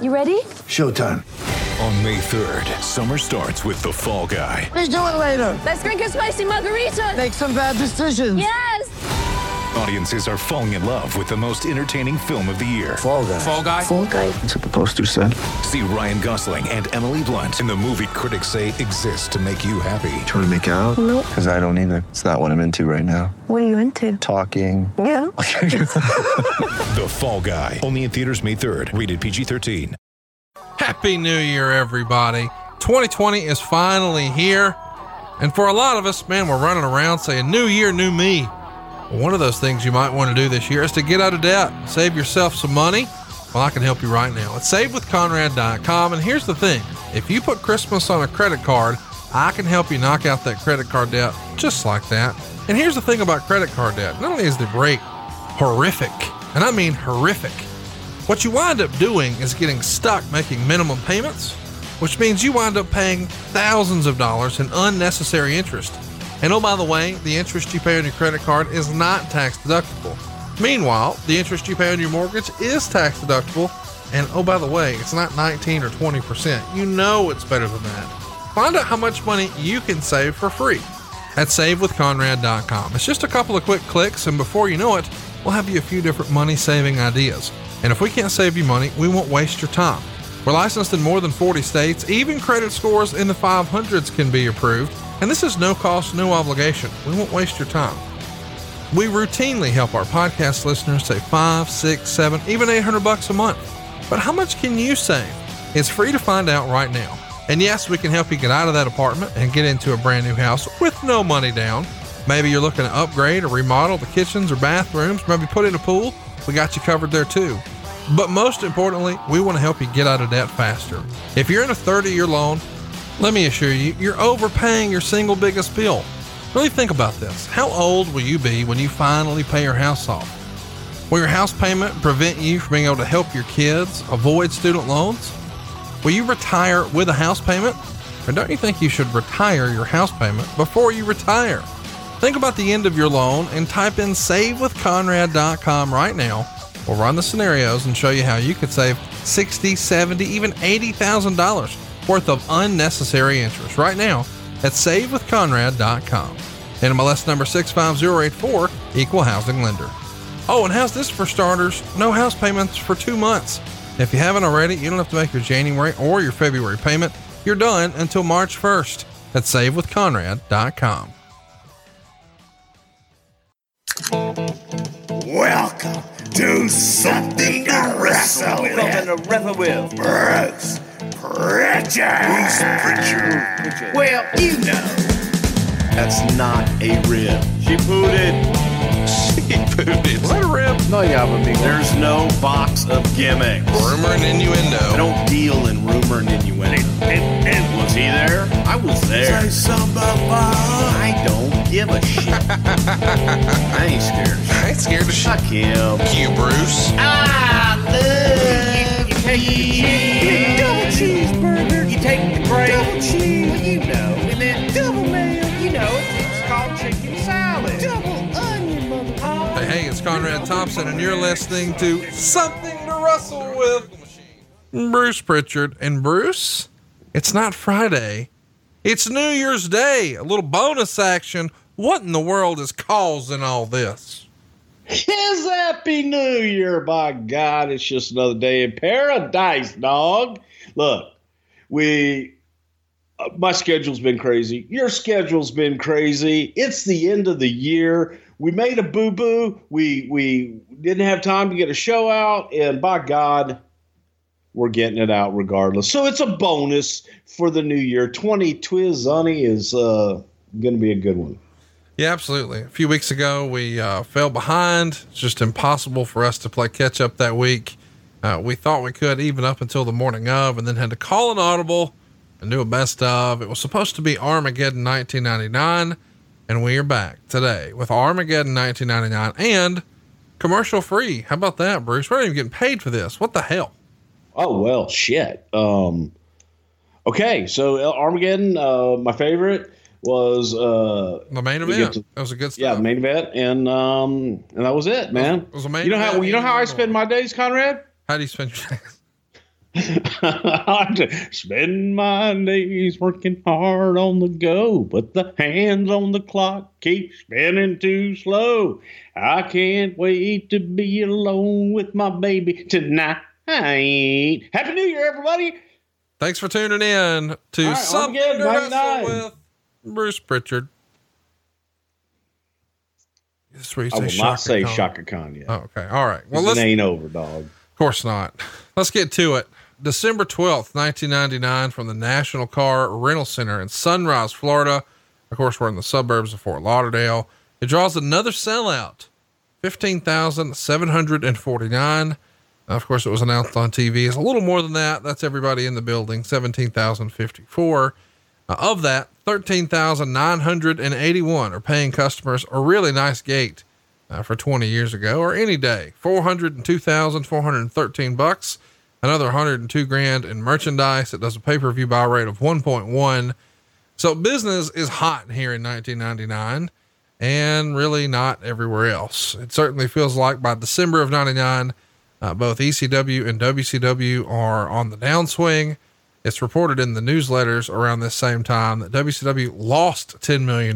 You ready? Showtime. On May 3rd, summer starts with The Fall Guy. Let's do it later. Let's drink a spicy margarita. Make some bad decisions. Yes. Audiences are falling in love with the most entertaining film of the year. Fall Guy. Fall Guy? Fall Guy. That's what the poster said. See Ryan Gosling and Emily Blunt in the movie critics say exists to make you happy. Trying to make it out? Nope. Because I don't either. It's not what I'm into right now. What are you into? Talking. Yeah. The Fall Guy. Only in theaters May 3rd. Rated PG-13. Happy New Year, everybody. 2020 is finally here. And for a lot of us, man, we're running around saying, new year, new me. Well, one of those things you might want to do this year is to get out of debt, save yourself some money. Well, I can help you right now. It's savewithconrad.com. And here's the thing. If you put Christmas on a credit card, I can help you knock out that credit card debt just like that. And here's the thing about credit card debt. Not only is the rate horrific, and I mean horrific, what you wind up doing is getting stuck making minimum payments, which means you wind up paying thousands of dollars in unnecessary interest. And oh, by the way, the interest you pay on your credit card is not tax deductible. Meanwhile, the interest you pay on your mortgage is tax deductible. And oh, by the way, it's not 19 or 20%. You know it's better than that. Find out how much money you can save for free at savewithconrad.com. It's just a couple of quick clicks, and before you know it, we'll have you a few different money-saving ideas. And if we can't save you money, we won't waste your time. We're licensed in more than 40 states. Even credit scores in the 500s can be approved. And this is no cost, no obligation. We won't waste your time. We routinely help our podcast listeners save $5, $6, $7, even $800 a month. But how much can you save? It's free to find out right now. And yes, we can help you get out of that apartment and get into a brand new house with no money down. Maybe you're looking to upgrade or remodel the kitchens or bathrooms, maybe put in a pool. We got you covered there too. But most importantly, we want to help you get out of debt faster. If you're in a 30-year loan, let me assure you, you're overpaying your single biggest bill. Really think about this. How old will you be when you finally pay your house off? Will your house payment prevent you from being able to help your kids avoid student loans? Will you retire with a house payment? Or don't you think you should retire your house payment before you retire? Think about the end of your loan and type in savewithconrad.com right now. We'll run the scenarios and show you how you could save $60, $70, even $80,000 worth of unnecessary interest right now at savewithconrad.com. NMLS number 65084, equal housing lender. Oh, and how's this for starters? No house payments for 2 months. If you haven't already, you don't have to make your January or your February payment. You're done until March 1st at savewithconrad.com. Welcome to Something to Wrestle With. Bruce Pritchard. Well, you know. That's not a rib. She pooted. Is that a rib? No, yeah, but There's no box of gimmicks. Rumor and innuendo. I don't deal in rumor and innuendo. And was he there? I was there. Say something about I don't give a shit. I ain't scared of shit. I ain't scared of shit. Fuck him. You, Bruce. you take the double cheeseburger. You take the bread. Double cheese. Well, you know. And then double mayo. You know, it's called chicken salad. Double onion, motherfucker. Hey, it's Conrad Thompson, and you're listening to Something to Wrestle With. Bruce Pritchard. And Bruce, it's not Friday. It's New Year's Day. A little bonus action. What in the world is causing all this? His Happy New Year, by God. It's just another day in paradise, dog. Look, my schedule's been crazy. Your schedule's been crazy. It's the end of the year. We made a boo-boo. We didn't have time to get a show out, and by God, we're getting it out regardless. So it's a bonus for the new year. 2020 is going to be a good one. Yeah, absolutely. A few weeks ago, we fell behind. It's just impossible for us to play catch up that week. We thought we could even up until the morning of, and then had to call an audible and do a best of. It was supposed to be Armageddon 1999, and we are back today with Armageddon 1999 and commercial free. How about that, Bruce? We're not even getting paid for this. What the hell? Oh, well, shit. Okay, so Armageddon, my favorite was the main event. That was a good stuff. Yeah, the main event, and that was it, man. It was a main you know event. How I spend my days, Conrad? How do you spend your days? I spend my days working hard on the go, but the hands on the clock keep spinning too slow. I can't wait to be alone with my baby tonight. Happy New Year, everybody. Thanks for tuning in to Something to Wrestle with Bruce Pritchard. I will not say Shaka Khan yet. Oh, okay. All right. Well, it ain't over, dog. Of course not. Let's get to it. December 12th, 1999, from the National Car Rental Center in Sunrise, Florida. Of course, we're in the suburbs of Fort Lauderdale. It draws another sellout, 15,749. Of course, it was announced on TV. It's a little more than that. That's everybody in the building, 17,054. Of that, 13,981 are paying customers. A really nice gate for 20 years ago, or any day. 402,413 bucks. Another 102 grand in merchandise. It does a pay-per-view buy rate of 1.1. So business is hot here in 1999, and really not everywhere else. It certainly feels like by December of 99, both ECW and WCW are on the downswing. It's reported in the newsletters around this same time that WCW lost $10 million in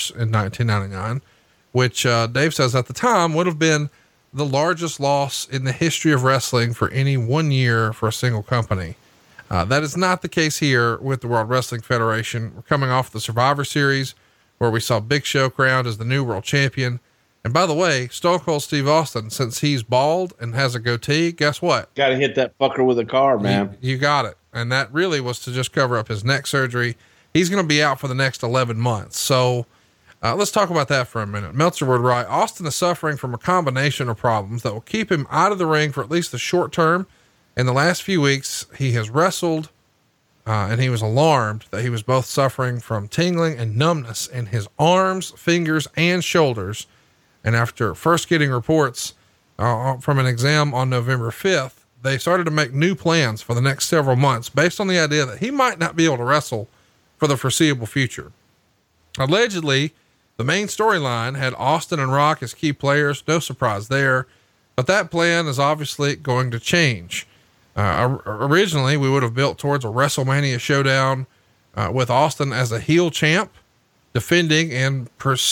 1999, which Dave says at the time would have been the largest loss in the history of wrestling for any 1 year for a single company. That is not the case here with the World Wrestling Federation. We're coming off the Survivor Series, where we saw Big Show crowned as the new world champion. And by the way, Stone Cold Steve Austin, since he's bald and has a goatee, guess what? Got to hit that fucker with a car, man. You got it. And that really was to just cover up his neck surgery. He's going to be out for the next 11 months. So let's talk about that for a minute. Meltzer would write, Austin is suffering from a combination of problems that will keep him out of the ring for at least the short term. In the last few weeks, he has wrestled, and he was alarmed that he was both suffering from tingling and numbness in his arms, fingers, and shoulders. And after first getting reports from an exam on November 5th, they started to make new plans for the next several months based on the idea that he might not be able to wrestle for the foreseeable future. Allegedly, the main storyline had Austin and Rock as key players. No surprise there, but that plan is obviously going to change. Originally, we would have built towards a WrestleMania showdown with Austin as a heel champ, defending, and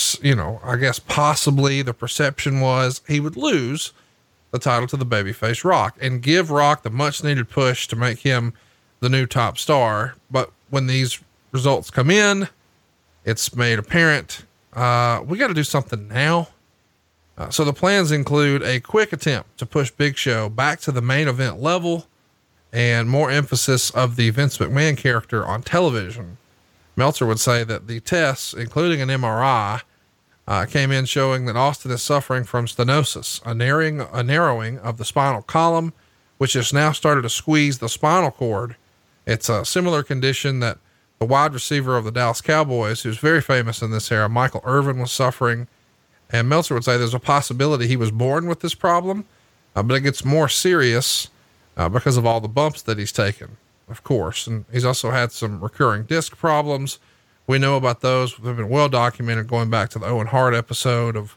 I guess possibly the perception was he would lose the title to the babyface Rock and give Rock the much needed push to make him the new top star. But when these results come in, it's made apparent, we got to do something now. So the plans include a quick attempt to push Big Show back to the main event level and more emphasis of the Vince McMahon character on television. Meltzer would say that the tests, including an MRI, came in showing that Austin is suffering from stenosis, a narrowing of the spinal column, which has now started to squeeze the spinal cord. It's a similar condition that the wide receiver of the Dallas Cowboys, who's very famous in this era, Michael Irvin, was suffering. And Meltzer would say there's a possibility he was born with this problem, but it gets more serious because of all the bumps that he's taken, of course. And he's also had some recurring disc problems. We know about those. They've been well documented going back to the Owen Hart episode of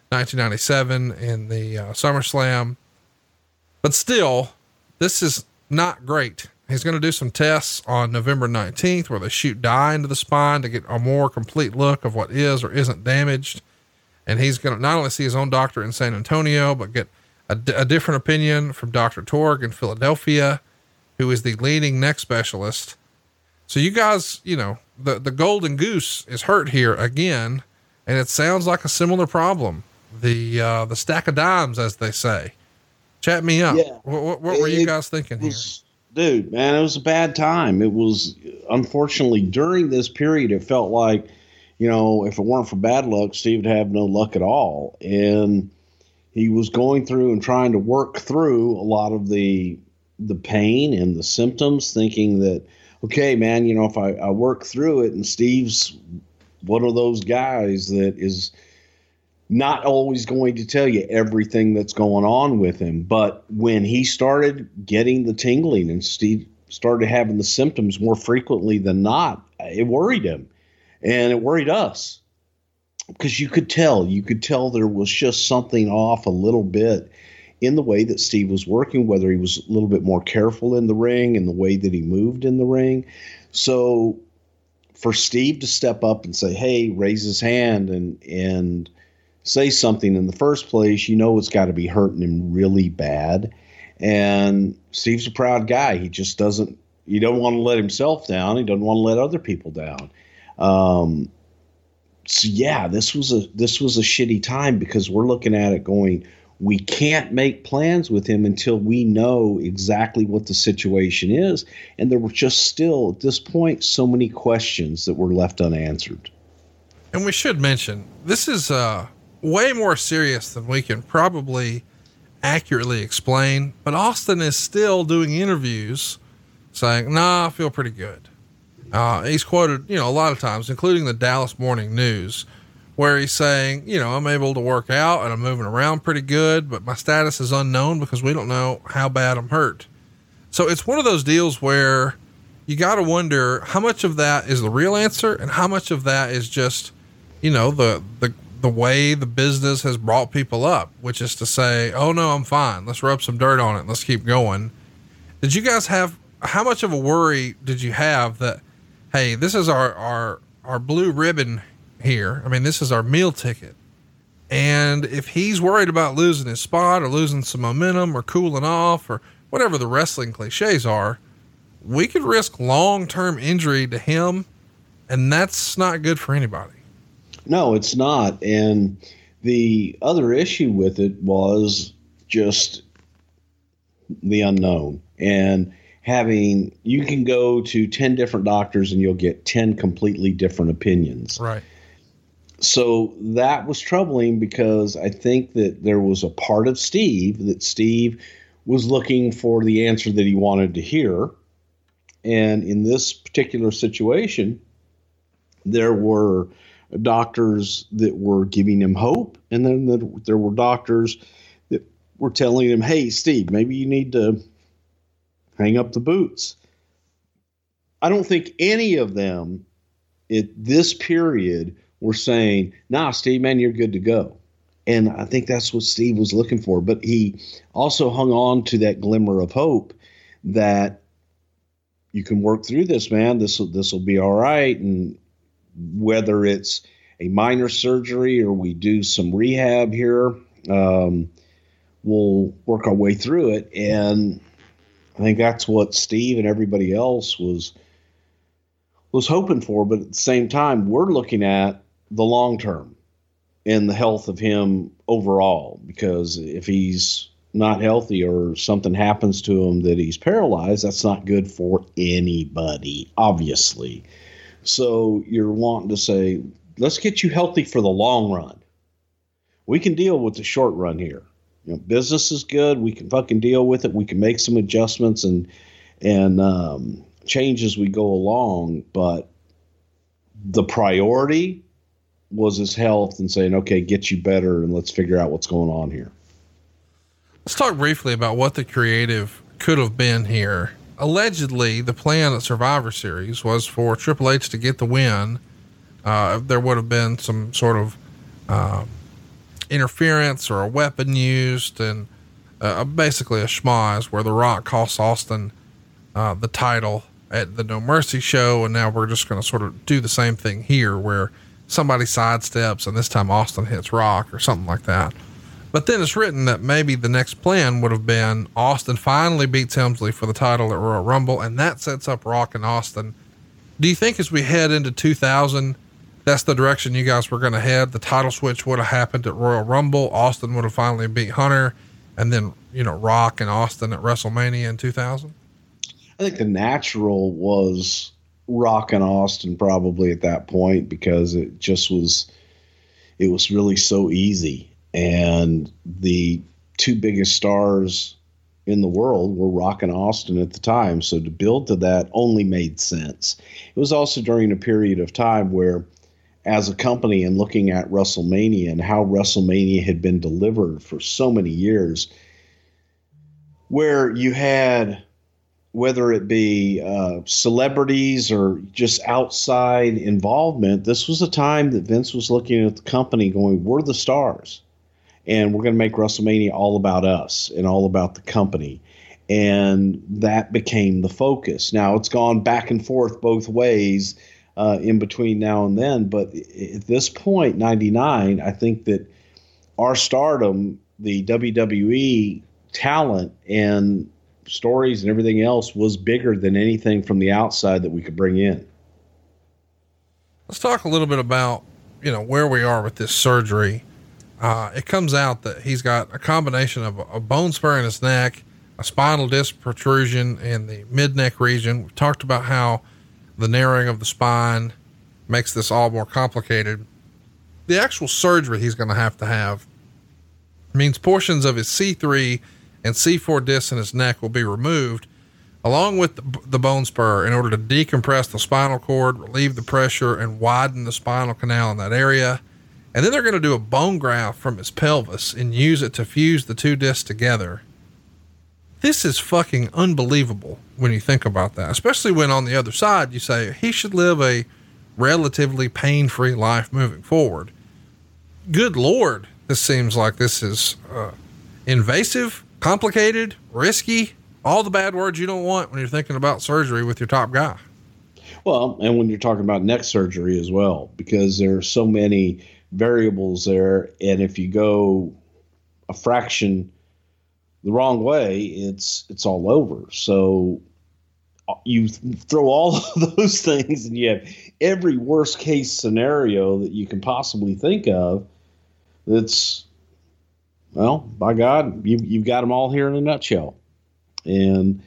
1997 in the SummerSlam. But still, this is not great. He's going to do some tests on November 19th where they shoot dye into the spine to get a more complete look of what is or isn't damaged. And he's going to not only see his own doctor in San Antonio, but get a different opinion from Dr. Torg in Philadelphia, who is the leading neck specialist. So you guys, the golden goose is hurt here again, and it sounds like a similar problem. The stack of dimes, as they say. Chat me up. Yeah. What were you guys thinking here? Dude, man, it was a bad time. It was, unfortunately, during this period, it felt like, if it weren't for bad luck, Steve would have no luck at all. And he was going through and trying to work through a lot of the pain and the symptoms, thinking that, okay, man, if I work through it, and Steve's one of those guys that is not always going to tell you everything that's going on with him. But when he started getting the tingling and Steve started having the symptoms more frequently than not, it worried him, and it worried us, because you could tell there was just something off a little bit in the way that Steve was working, whether he was a little bit more careful in the ring and the way that he moved in the ring. So for Steve to step up and say, hey, raise his hand and say something in the first place, it's got to be hurting him really bad. And Steve's a proud guy. He just doesn't, he don't want to let himself down. He doesn't want to let other people down. So yeah, this was a shitty time because we're looking at it going, we can't make plans with him until we know exactly what the situation is. And there were just still at this point, so many questions that were left unanswered. And we should mention, this is way more serious than we can probably accurately explain, but Austin is still doing interviews saying, nah, I feel pretty good. He's quoted, a lot of times, including the Dallas Morning News, where he's saying, I'm able to work out and I'm moving around pretty good, but my status is unknown because we don't know how bad I'm hurt. So it's one of those deals where you got to wonder how much of that is the real answer and how much of that is just, the way the business has brought people up, which is to say, oh no, I'm fine. Let's rub some dirt on it. Let's keep going. Did you guys have, how much of a worry did you have that, hey, this is our blue ribbon here. I mean, this is our meal ticket. And if he's worried about losing his spot or losing some momentum or cooling off or whatever the wrestling cliches are, we could risk long-term injury to him. And that's not good for anybody. No, it's not. And the other issue with it was just the unknown and you can go to 10 different doctors and you'll get 10 completely different opinions. Right. So that was troubling because I think that there was a part of Steve that Steve was looking for the answer that he wanted to hear. And in this particular situation, there were doctors that were giving him hope. And then there were doctors that were telling him, hey, Steve, maybe you need to hang up the boots. I don't think any of them at this period were saying, nah, Steve, man, you're good to go. And I think that's what Steve was looking for. But he also hung on to that glimmer of hope that you can work through this, man. This will be all right. And whether it's a minor surgery or we do some rehab here, we'll work our way through it. And I think that's what Steve and everybody else was hoping for. But at the same time, we're looking at the long term and the health of him overall, because if he's not healthy or something happens to him that he's paralyzed, that's not good for anybody, obviously. So you're wanting to say, let's get you healthy for the long run. We can deal with the short run here. Business is good. We can fucking deal with it. We can make some adjustments and change as we go along. But the priority was his health and saying, okay, get you better and let's figure out what's going on here. Let's talk briefly about what the creative could have been here. Allegedly, the plan at Survivor Series was for Triple H to get the win. There would have been some sort of interference or a weapon used, and basically a schmoz where The Rock costs Austin the title at the No Mercy show. And now we're just going to sort of do the same thing here where somebody sidesteps and this time Austin hits Rock or something like that. But then it's written that maybe the next plan would have been Austin finally beats Helmsley for the title at Royal Rumble, and that sets up Rock and Austin. Do you think as we head into 2000, that's the direction you guys were going to head? The title switch would have happened at Royal Rumble. Austin would have finally beat Hunter, and then, Rock and Austin at WrestleMania in 2000. I think the natural was Rock and Austin probably at that point, because it was really so easy. And the two biggest stars in the world were Rock and Austin at the time. So to build to that only made sense. It was also during a period of time where, as a company and looking at WrestleMania and how WrestleMania had been delivered for so many years, where you had, whether it be celebrities or just outside involvement, this was a time that Vince was looking at the company going, we're the stars. and we're going to make WrestleMania all about us and all about the company. And that became the focus. Now it's gone back and forth both ways in between now and then. But at this point, 99, I think that our stardom, the WWE talent and stories and everything else was bigger than anything from the outside that we could bring in. Let's talk a little bit about, where we are with this surgery. It comes out that he's got a combination of a bone spur in his neck, a spinal disc protrusion in the mid neck region. We've talked about how the narrowing of the spine makes this all more complicated. The actual surgery he's going to have means portions of his C3 and C4 discs in his neck will be removed, along with the bone spur, in order to decompress the spinal cord, relieve the pressure, and widen the spinal canal in that area. And then they're going to do a bone graft from his pelvis and use it to fuse the two discs together. This is fucking unbelievable when you think about that, especially when on the other side you say he should live a relatively pain-free life moving forward. Good Lord, this seems like this is invasive, complicated, risky, all the bad words you don't want when you're thinking about surgery with your top guy. Well, and when you're talking about neck surgery as well, because there are so many variables there. And if you go a fraction the wrong way, it's all over. So you throw all of those things and you have every worst case scenario that you can possibly think of. That's, well, by God, you've got them all here in a nutshell. And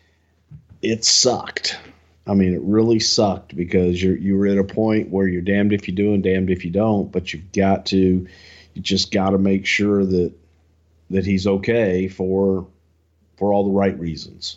it sucked. I mean, it really sucked, because you were at a point where you're damned if you do and damned if you don't, but you just got to make sure that he's okay for all the right reasons.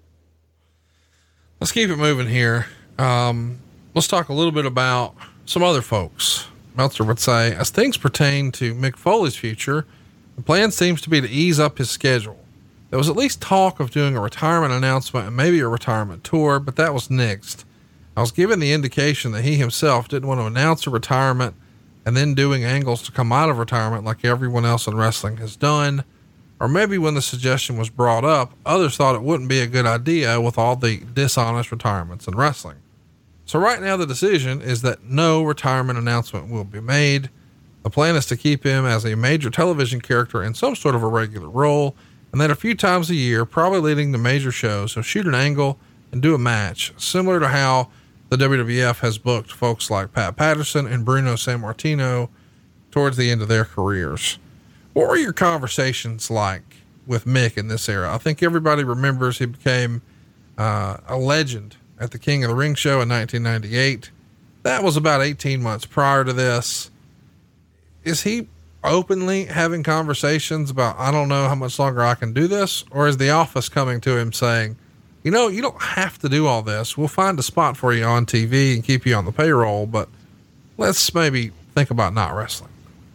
Let's keep it moving here. Let's talk a little bit about some other folks. Meltzer would say, as things pertain to Mick Foley's future, the plan seems to be to ease up his schedule. There was at least talk of doing a retirement announcement and maybe a retirement tour, but that was nixed. I was given the indication that he himself didn't want to announce a retirement and then doing angles to come out of retirement like everyone else in wrestling has done. Or maybe when the suggestion was brought up, others thought it wouldn't be a good idea with all the dishonest retirements in wrestling. So right now the decision is that no retirement announcement will be made. The plan is to keep him as a major television character in some sort of a regular role, and then a few times a year, probably leading the major shows, he'll shoot an angle and do a match, similar to how the WWF has booked folks like Pat Patterson and Bruno Sammartino towards the end of their careers. What were your conversations like with Mick in this era? I think everybody remembers he became a legend at the King of the Ring show in 1998. That was about 18 months prior to this. Is he openly having conversations about, I don't know how much longer I can do this? Or is the office coming to him saying, you don't have to do all this. We'll find a spot for you on TV and keep you on the payroll, but let's maybe think about not wrestling.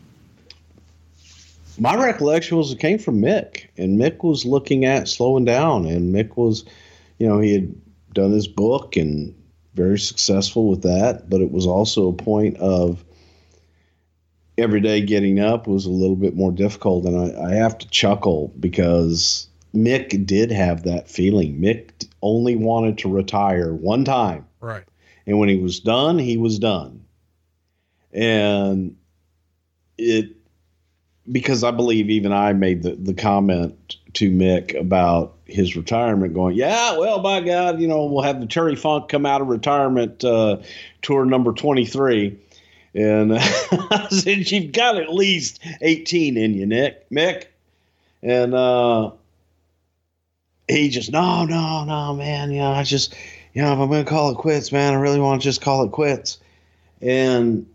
My recollection was it came from Mick, and Mick was looking at slowing down, and Mick was, he had done his book and very successful with that, but it was also a point of every day getting up was a little bit more difficult. And I have to chuckle because Mick did have that feeling. Mick only wanted to retire one time. Right. And when he was done, he was done. And because I believe even I made the comment to Mick about his retirement going, yeah, well, by God, we'll have the Terry Funk come out of retirement, tour number 23. And I said, you've got at least 18 in you, Mick. And, he just, no, man. I just, if I'm going to call it quits, man, I really want to just call it quits. And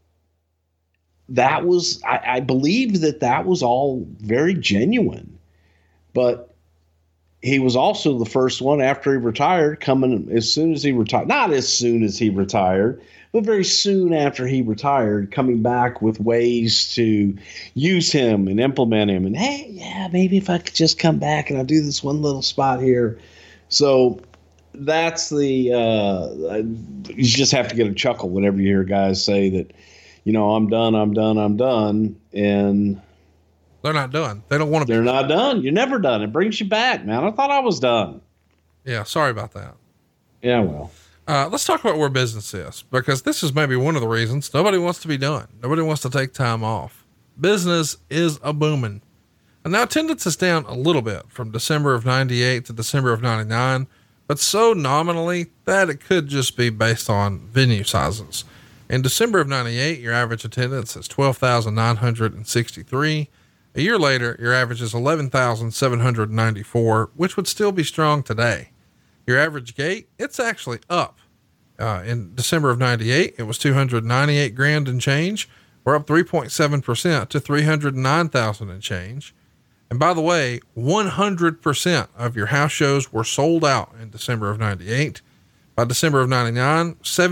that was, I believe that was all very genuine, but he was also the first one after he retired coming as soon as he retired, not as soon as he retired, but very soon after he retired, coming back with ways to use him and implement him. And hey, yeah, maybe if I could just come back and I'll do this one little spot here. So that's you just have to get a chuckle whenever you hear guys say that, I'm done. And They're not done. They don't want to be. They're not done. You're never done. It brings you back, man. I thought I was done. Yeah. Sorry about that. Yeah, well. Let's talk about where business is, because this is maybe one of the reasons nobody wants to be done. Nobody wants to take time off. Business is a booming. And now attendance is down a little bit from December of 98 to December of 99, but so nominally that it could just be based on venue sizes. In December of 98, your average attendance is 12,963. A year later, your average is 11,794, which would still be strong today. Your average gate, it's actually up. In December of 98, it was 298 grand and change. We're up 3.7% to 309,000 and change. And by the way, 100% of your house shows were sold out in December of 98. By December of 99,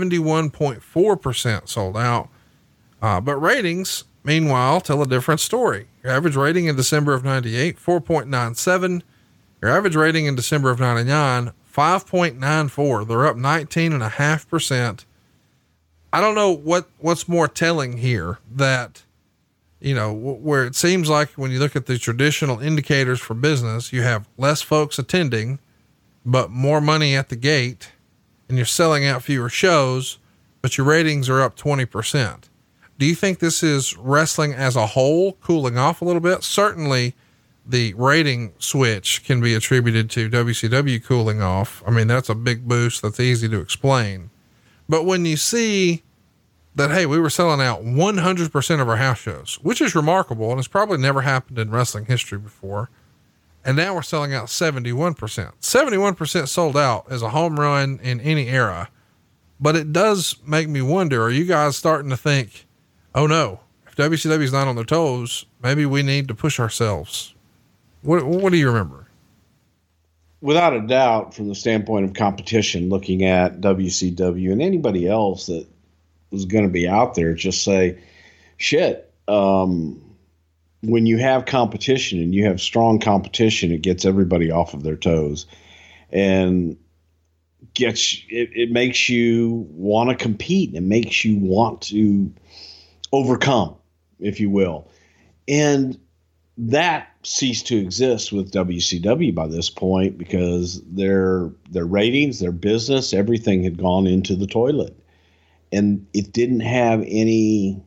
71.4% sold out. But ratings, meanwhile, tell a different story. Your average rating in December of 98, 4.97. Your average rating in December of 99, 5.94. They're up 19.5%. I don't know what's more telling here, that, you know, where it seems like when you look at the traditional indicators for business, you have less folks attending, but more money at the gate, and you're selling out fewer shows, but your ratings are up 20%. Do you think this is wrestling as a whole cooling off a little bit? Certainly the rating switch can be attributed to WCW cooling off. I mean, that's a big boost. That's easy to explain. But when you see that, hey, we were selling out 100% of our house shows, which is remarkable, and it's probably never happened in wrestling history before. And now we're selling out 71%. 71% sold out is a home run in any era. But it does make me wonder, are you guys starting to think, oh no, if WCW is not on their toes, maybe we need to push ourselves? What do you remember? Without a doubt, from the standpoint of competition, looking at WCW and anybody else that was going to be out there, just say, shit, when you have competition and you have strong competition, it gets everybody off of their toes, and it makes you want to compete. It makes you want to overcome, if you will. And that ceased to exist with WCW by this point, because their ratings, their business, everything had gone into the toilet, and it didn't have any,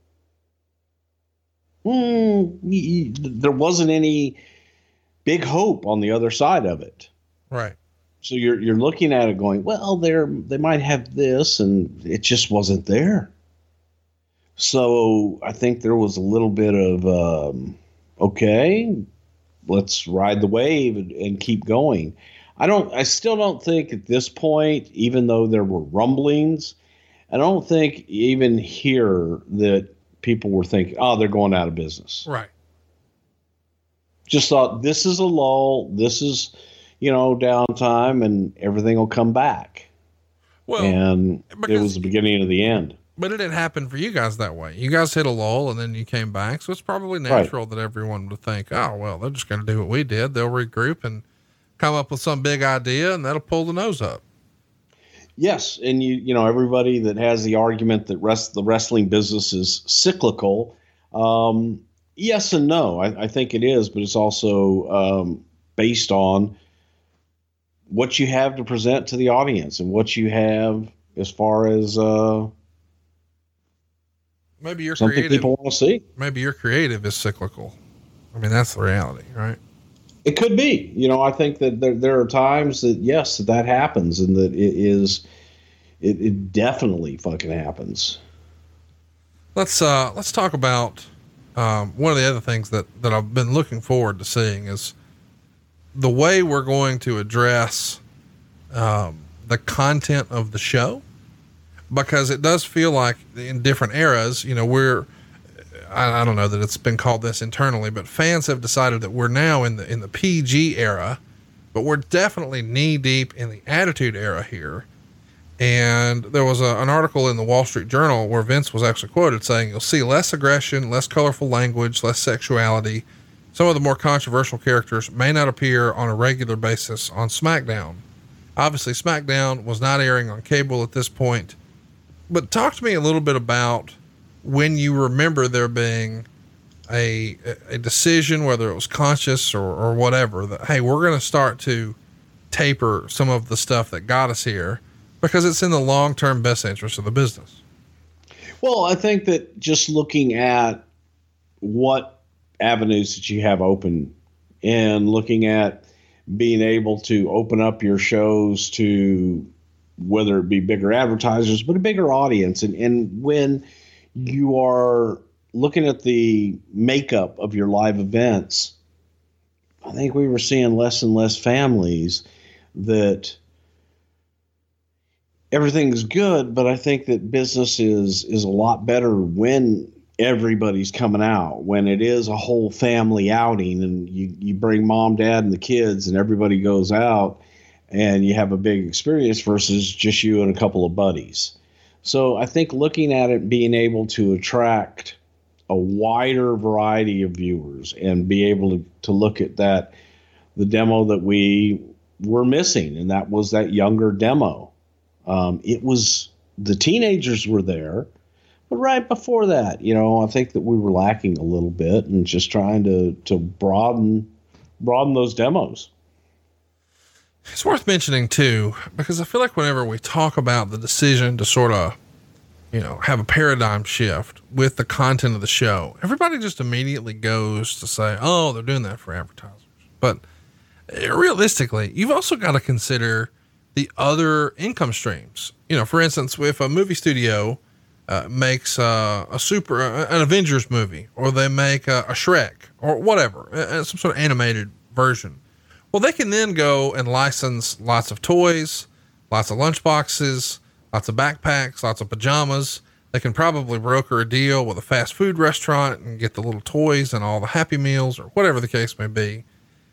there wasn't any big hope on the other side of it. Right. So you're looking at it going, well, they might have this, and it just wasn't there. So I think there was a little bit of, okay, let's ride the wave and keep going. I still don't think at this point, even though there were rumblings, I don't think even here that people were thinking, oh, they're going out of business. Right. Just thought, this is a lull. This is, downtime, and everything will come back. Well, and it was the beginning of the end. But it didn't happen for you guys that way. You guys hit a lull and then you came back. So it's probably natural that everyone would think, oh, well, they're just going to do what we did. They'll regroup and come up with some big idea, and that'll pull the nose up. Yes. And everybody that has the argument that the wrestling business is cyclical. Yes and no. I think it is, but it's also based on what you have to present to the audience and what you have as far as, maybe you're something creative. People want to see. Maybe your creative is cyclical. I mean, that's the reality, right? It could be. I think that there are times that, yes, that happens, and that it definitely fucking happens. Let's talk about one of the other things that I've been looking forward to seeing is the way we're going to address the content of the show. Because it does feel like in different eras, I don't know that it's been called this internally, but fans have decided that we're now in the PG era, but we're definitely knee deep in the attitude era here. And there was an article in the Wall Street Journal where Vince was actually quoted saying, you'll see less aggression, less colorful language, less sexuality. Some of the more controversial characters may not appear on a regular basis on SmackDown. Obviously, SmackDown was not airing on cable at this point. But talk to me a little bit about when you remember there being a decision, whether it was conscious or whatever, that, hey, we're going to start to taper some of the stuff that got us here because it's in the long-term best interest of the business? Well, I think that just looking at what avenues that you have open and looking at being able to open up your shows to whether it be bigger advertisers, but a bigger audience. And when you are looking at the makeup of your live events, I think we were seeing less and less families that everything's good, but I think that business is a lot better when everybody's coming out, when it is a whole family outing and you bring mom, dad, and the kids and everybody goes out and you have a big experience versus just you and a couple of buddies. So I think looking at it, being able to attract a wider variety of viewers and be able to look at that, the demo that we were missing, and that was that younger demo. It was, the teenagers were there, but right before that, I think that we were lacking a little bit and just trying to broaden those demos. It's worth mentioning too, because I feel like whenever we talk about the decision to sort of, have a paradigm shift with the content of the show, everybody just immediately goes to say, oh, they're doing that for advertisers. But realistically, you've also got to consider the other income streams. For instance, if a movie studio makes an Avengers movie, or they make a Shrek or whatever, some sort of animated version, well, they can then go and license lots of toys, lots of lunchboxes, lots of backpacks, lots of pajamas. They can probably broker a deal with a fast food restaurant and get the little toys and all the Happy Meals or whatever the case may be.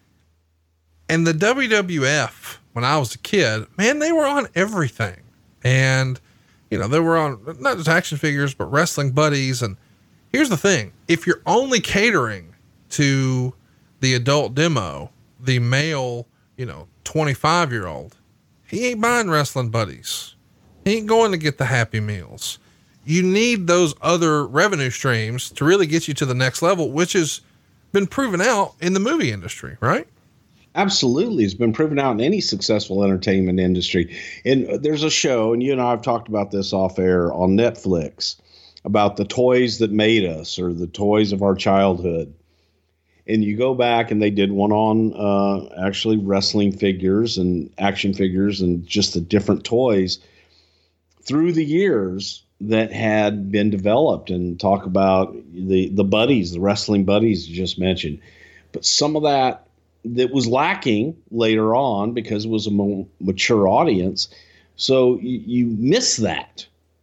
And the WWF, when I was a kid, man, they were on everything. And, they were on not just action figures, but wrestling buddies. And here's the thing. If you're only catering to the adult demo, the male, 25-year-old, he ain't buying wrestling buddies. He ain't going to get the Happy Meals. You need those other revenue streams to really get you to the next level, which has been proven out in the movie industry, right? Absolutely. It's been proven out in any successful entertainment industry. And there's a show, and you and I have talked about this off air on Netflix, about the toys that made us, or the toys of our childhood. And you go back, and they did one on actually wrestling figures and action figures and just the different toys through the years that had been developed, and talk about the buddies, the wrestling buddies you just mentioned. But some of that was lacking later on because it was a more mature audience. So you miss that.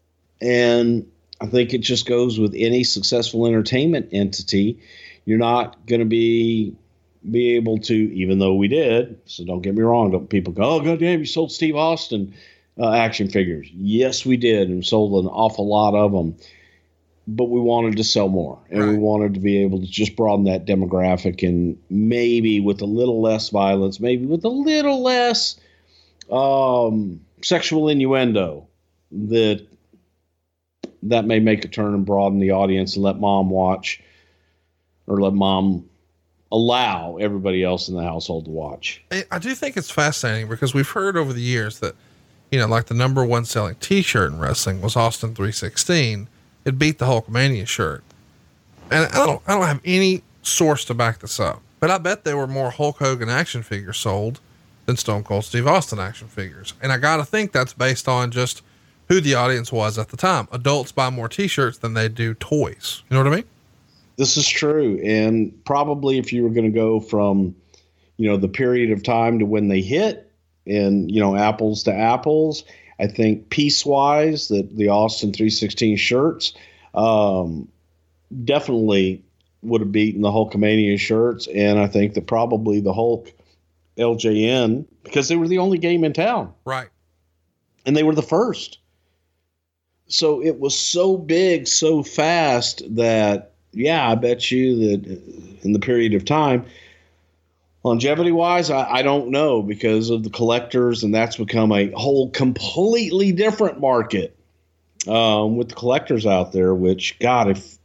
And I think it just goes with any successful entertainment entity. You're not going to be able to, even though we did. So don't get me wrong. Don't people go, oh, goddamn, you sold Steve Austin action figures. Yes, we did. And sold an awful lot of them. But we wanted to sell more, and right. We wanted to be able to just broaden that demographic, and maybe with a little less violence, maybe with a little less sexual innuendo, that may make a turn and broaden the audience and let mom watch, or let mom allow everybody else in the household to watch. I do think it's fascinating because we've heard over the years that, like the number one selling t-shirt in wrestling was Austin 316. It beat the Hulkamania shirt. And I don't have any source to back this up, but I bet there were more Hulk Hogan action figures sold than Stone Cold Steve Austin action figures. And I got to think that's based on just who the audience was at the time. Adults buy more t-shirts than they do toys. You know what I mean? This is true. And probably if you were going to go from, the period of time to when they hit, and, apples to apples, I think piece-wise that the Austin 316 shirts definitely would have beaten the Hulkamania shirts. And I think that probably the Hulk LJN, because they were the only game in town. Right. And they were the first. So it was so big, so fast that, I bet you that in the period of time, longevity-wise, I don't know, because of the collectors, and that's become a whole completely different market with the collectors out there, which, God,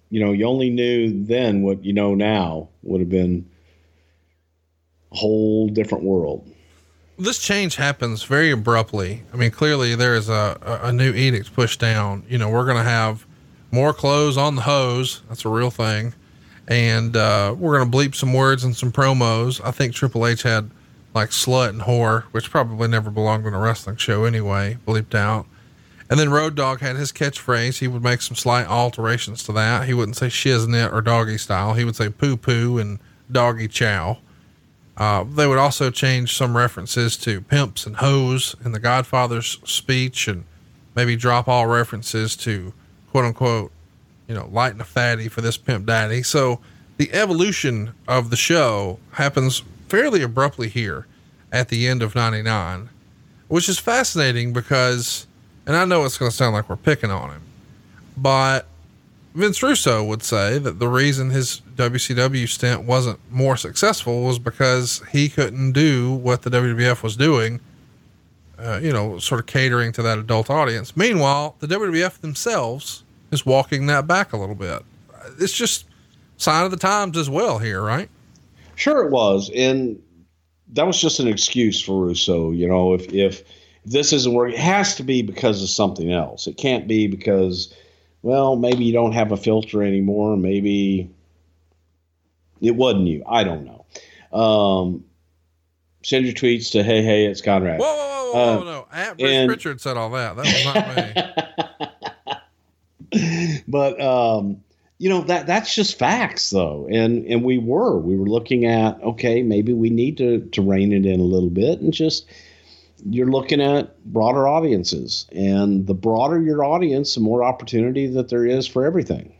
you only knew then what you know now, would have been a whole different world. This change happens very abruptly. I mean, clearly there is a new edict pushed down. We're going to have more clothes on the hose. That's a real thing. And, we're going to bleep some words and some promos. I think Triple H had like slut and whore, which probably never belonged in a wrestling show anyway, bleeped out. And then Road Dogg had his catchphrase. He would make some slight alterations to that. He wouldn't say shiznit or doggy style. He would say poo poo and doggy chow. They would also change some references to pimps and hoes in the Godfather's speech, and maybe drop all references to quote unquote, light and a fatty for this pimp daddy. So the evolution of the show happens fairly abruptly here at the end of 99, which is fascinating because, and I know it's going to sound like we're picking on him, but Vince Russo would say that the reason his WCW stint wasn't more successful was because he couldn't do what the WWF was doing, sort of catering to that adult audience. Meanwhile, the WWF themselves is walking that back a little bit. It's just sign of the times as well here, right? Sure it was. And that was just an excuse for Russo. If this isn't working, it has to be because of something else. It can't be because, well, maybe you don't have a filter anymore. Maybe it wasn't you. I don't know. Send your tweets to hey, it's Conrad. Whoa, no. Bruce Pritchard said all that. That was not me. But, that's just facts though. And we were looking at, okay, maybe we need to rein it in a little bit, and just, you're looking at broader audiences, and the broader your audience, the more opportunity that there is for everything.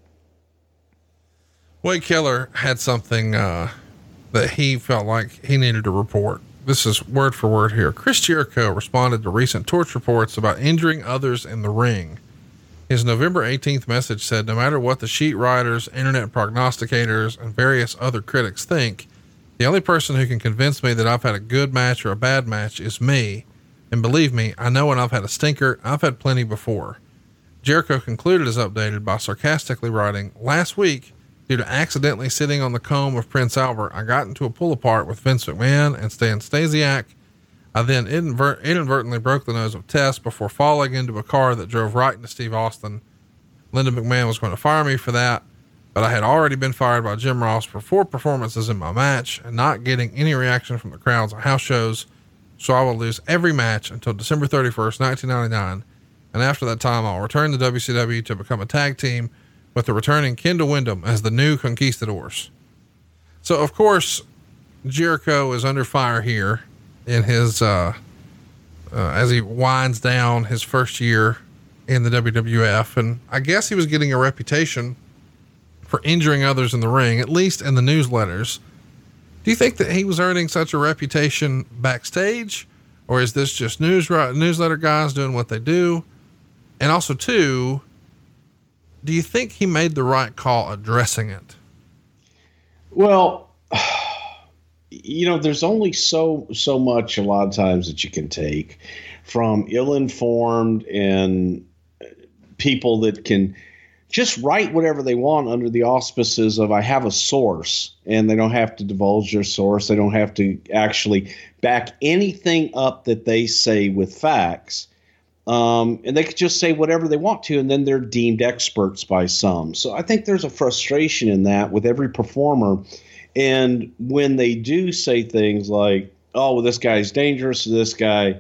Wade Keller had something, that he felt like he needed to report. This is word for word here. Chris Jericho responded to recent torch reports about injuring others in the ring. His November 18th message said, "No matter what the sheet writers, internet prognosticators, and various other critics think, the only person who can convince me that I've had a good match or a bad match is me. And believe me, I know when I've had a stinker. I've had plenty before." Jericho concluded his updated by sarcastically writing, "Last week, due to accidentally sitting on the comb of Prince Albert, I got into a pull apart with Vince McMahon and Stan Stasiak. I then inadvertently broke the nose of Tess before falling into a car that drove right into Steve Austin. Linda McMahon was going to fire me for that, but I had already been fired by Jim Ross for 4 performances in my match and not getting any reaction from the crowds at house shows. So I will lose every match until December 31st, 1999. And after that time, I'll return to WCW to become a tag team with the returning Kendall Windham as the new Conquistadors." So of course, Jericho is under fire here in his, as he winds down his first year in the WWF. And I guess he was getting a reputation for injuring others in the ring, at least in the newsletters. Do you think that he was earning such a reputation backstage, or is this just newsletter guys doing what they do? And also too, do you think he made the right call addressing it? Well, there's only so much a lot of times that you can take from ill-informed and people that can just write whatever they want under the auspices of, I have a source, and they don't have to divulge their source. They don't have to actually back anything up that they say with facts. And they could just say whatever they want to, and then they're deemed experts by some. So I think there's a frustration in that with every performer. And when they do say things like, oh, well, this guy's dangerous, this guy,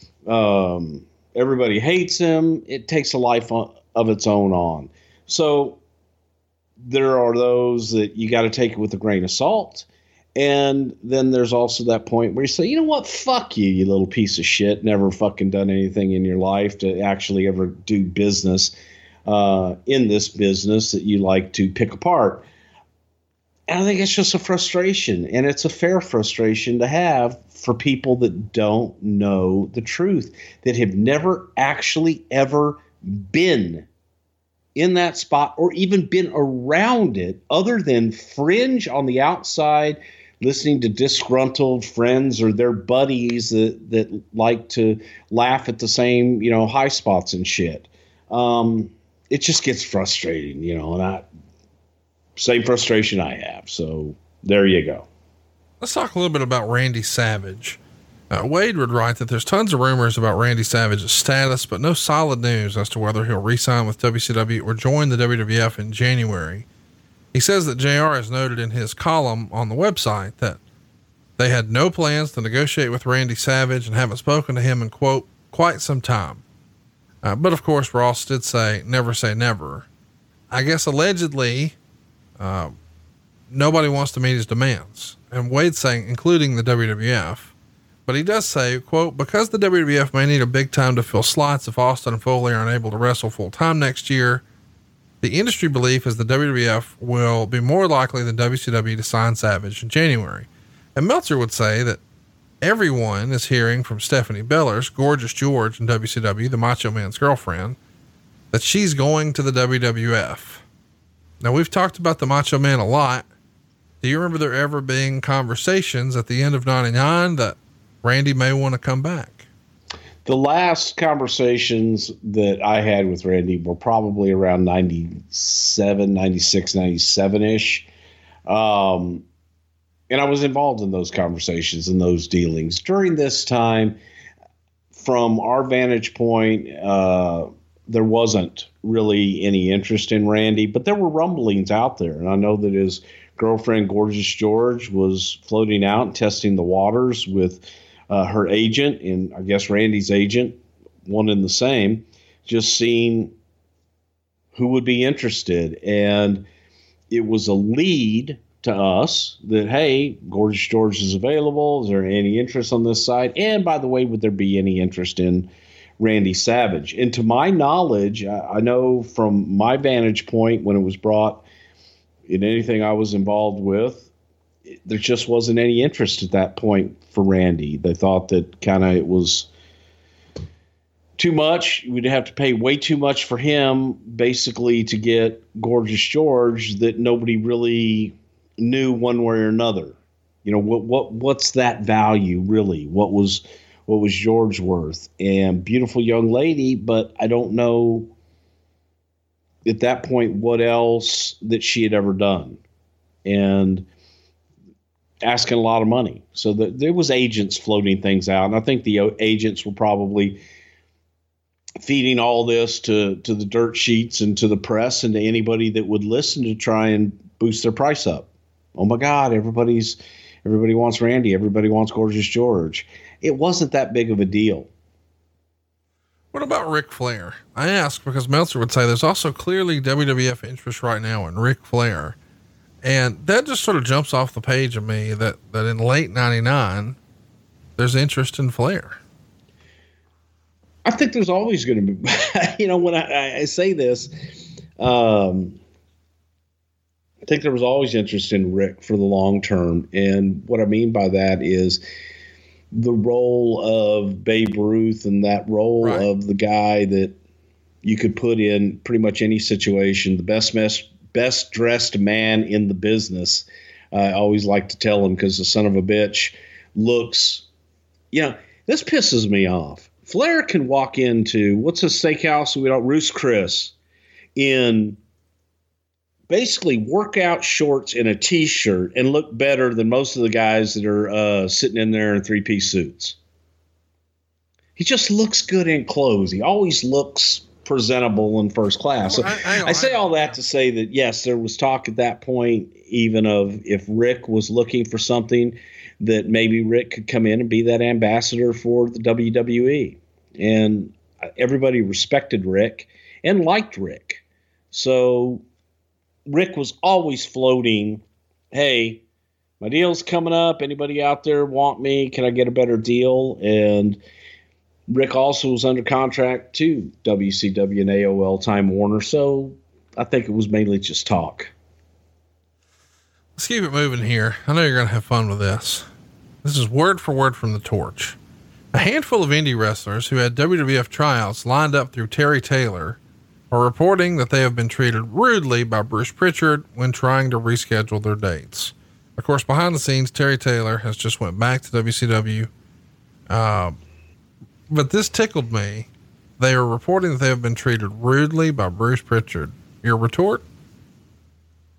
everybody hates him, it takes a life of its own on. So there are those that you got to take it with a grain of salt. And then there's also that point where you say, you know what? Fuck you, you little piece of shit. Never fucking done anything in your life to actually ever do business in this business that you like to pick apart. And I think it's just a frustration, and it's a fair frustration to have for people that don't know the truth, that have never actually ever been in that spot or even been around it, other than fringe on the outside, listening to disgruntled friends or their buddies that like to laugh at the same, high spots and shit. It just gets frustrating, and same frustration I have. So there you go. Let's talk a little bit about Randy Savage. Wade would write that there's tons of rumors about Randy Savage's status, but no solid news as to whether he'll re-sign with WCW or join the WWF in January. He says that JR has noted in his column on the website that they had no plans to negotiate with Randy Savage and haven't spoken to him in, quote, quite some time. But of course, Ross did say never. I guess allegedly, nobody wants to meet his demands. And Wade's saying, including the WWF. But he does say, quote, because the WWF may need a big time to fill slots if Austin and Foley are unable to wrestle full time next year, the industry belief is the WWF will be more likely than WCW to sign Savage in January. And Meltzer would say that everyone is hearing from Stephanie Bellers, Gorgeous George in WCW, the Macho Man's girlfriend, that she's going to the WWF. Now, we've talked about the Macho Man a lot. Do you remember there ever being conversations at the end of 99 that Randy may want to come back? The last conversations that I had with Randy were probably around 97, 96, 97 ish. And I was involved in those conversations and those dealings during this time. From our vantage point, there wasn't really any interest in Randy, but there were rumblings out there. And I know that his girlfriend, Gorgeous George, was floating out and testing the waters with her agent, and I guess Randy's agent, one and the same, just seeing who would be interested. And it was a lead to us that, hey, Gorgeous George is available. Is there any interest on this side? And by the way, would there be any interest in Randy Savage? And to my knowledge, I know from my vantage point, when it was brought in anything I was involved with, there just wasn't any interest at that point for Randy. They thought that kind of it was too much. We'd have to pay way too much for him basically to get Gorgeous George, that nobody really knew one way or another. You know, what's that value really? What was George worth? And beautiful young lady, but I don't know at that point what else that she had ever done. And asking a lot of money. So there was agents floating things out. And I think the agents were probably feeding all this to the dirt sheets and to the press and to anybody that would listen to try and boost their price up. Oh my God, everybody wants Randy. Everybody wants Gorgeous George. It wasn't that big of a deal. What about Ric Flair? I ask because Meltzer would say there's also clearly WWF interest right now in Ric Flair. And that just sort of jumps off the page of me that in late 99, there's interest in Flair. I think there's always going to be, you know, when I say this, I think there was always interest in Rick for the long term. And what I mean by that is the role of Babe Ruth and that role of the guy that you could put in pretty much any situation, the best dressed man in the business. I always like to tell him, because the son of a bitch looks, this pisses me off. Flair can walk into, what's a steakhouse? Ruth's Chris, in basically workout shorts and a t-shirt and look better than most of the guys that are sitting in there in 3-piece suits. He just looks good in clothes. He always looks presentable in first class. So I say all that to say that, yes, there was talk at that point, even of if Rick was looking for something, that maybe Rick could come in and be that ambassador for the WWE. And everybody respected Rick and liked Rick. So Rick was always floating, hey, my deal's coming up. Anybody out there want me? Can I get a better deal? And Rick also was under contract to WCW and AOL Time Warner. So I think it was mainly just talk. Let's keep it moving here. I know you're going to have fun with this. This is word for word from the Torch. A handful of indie wrestlers who had WWF tryouts lined up through Terry Taylor are reporting that they have been treated rudely by Bruce Pritchard when trying to reschedule their dates. Of course, behind the scenes, Terry Taylor has just went back to WCW. But this tickled me. They are reporting that they have been treated rudely by Bruce Pritchard. Your retort?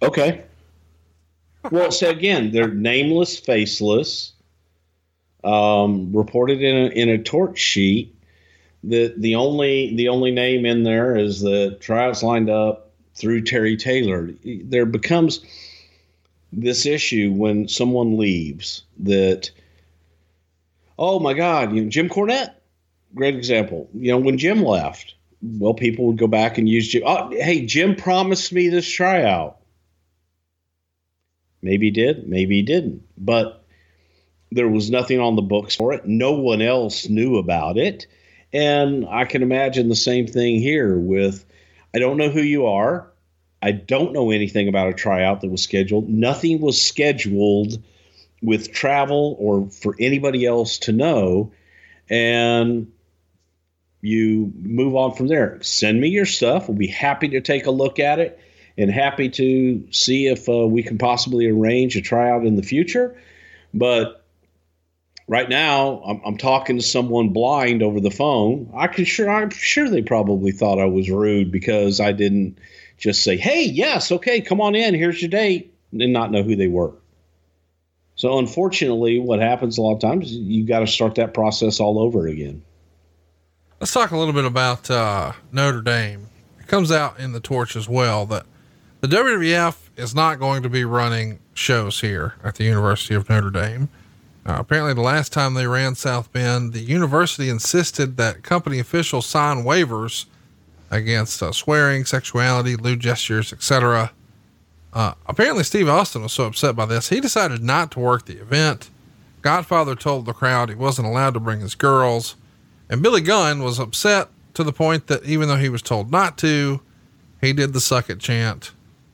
Okay. Well, so again, they're nameless, faceless, reported in a torch sheet. The only name in there is the tryouts lined up through Terry Taylor. There becomes this issue when someone leaves that, oh my God, Jim Cornette, great example. When Jim left, well, people would go back and use Jim. Oh, hey, Jim promised me this tryout. Maybe he did, maybe he didn't. But there was nothing on the books for it. No one else knew about it. And I can imagine the same thing here with, I don't know who you are. I don't know anything about a tryout that was scheduled. Nothing was scheduled with travel or for anybody else to know. And you move on from there. Send me your stuff. We'll be happy to take a look at it and happy to see if we can possibly arrange a tryout in the future. But right now, I'm talking to someone blind over the phone. I'm sure they probably thought I was rude because I didn't just say, hey, yes, okay, come on in, here's your date, and not know who they were. So unfortunately, what happens a lot of times, you got to start that process all over again. Let's talk a little bit about Notre Dame. It comes out in the torch as well that the WWF is not going to be running shows here at the University of Notre Dame. Apparently the last time they ran South Bend, the university insisted that company officials sign waivers against swearing, sexuality, lewd gestures, etc. Apparently Steve Austin was so upset by this, he decided not to work the event. Godfather told the crowd he wasn't allowed to bring his girls, and Billy Gunn was upset to the point that even though he was told not to, he did the suck it chant.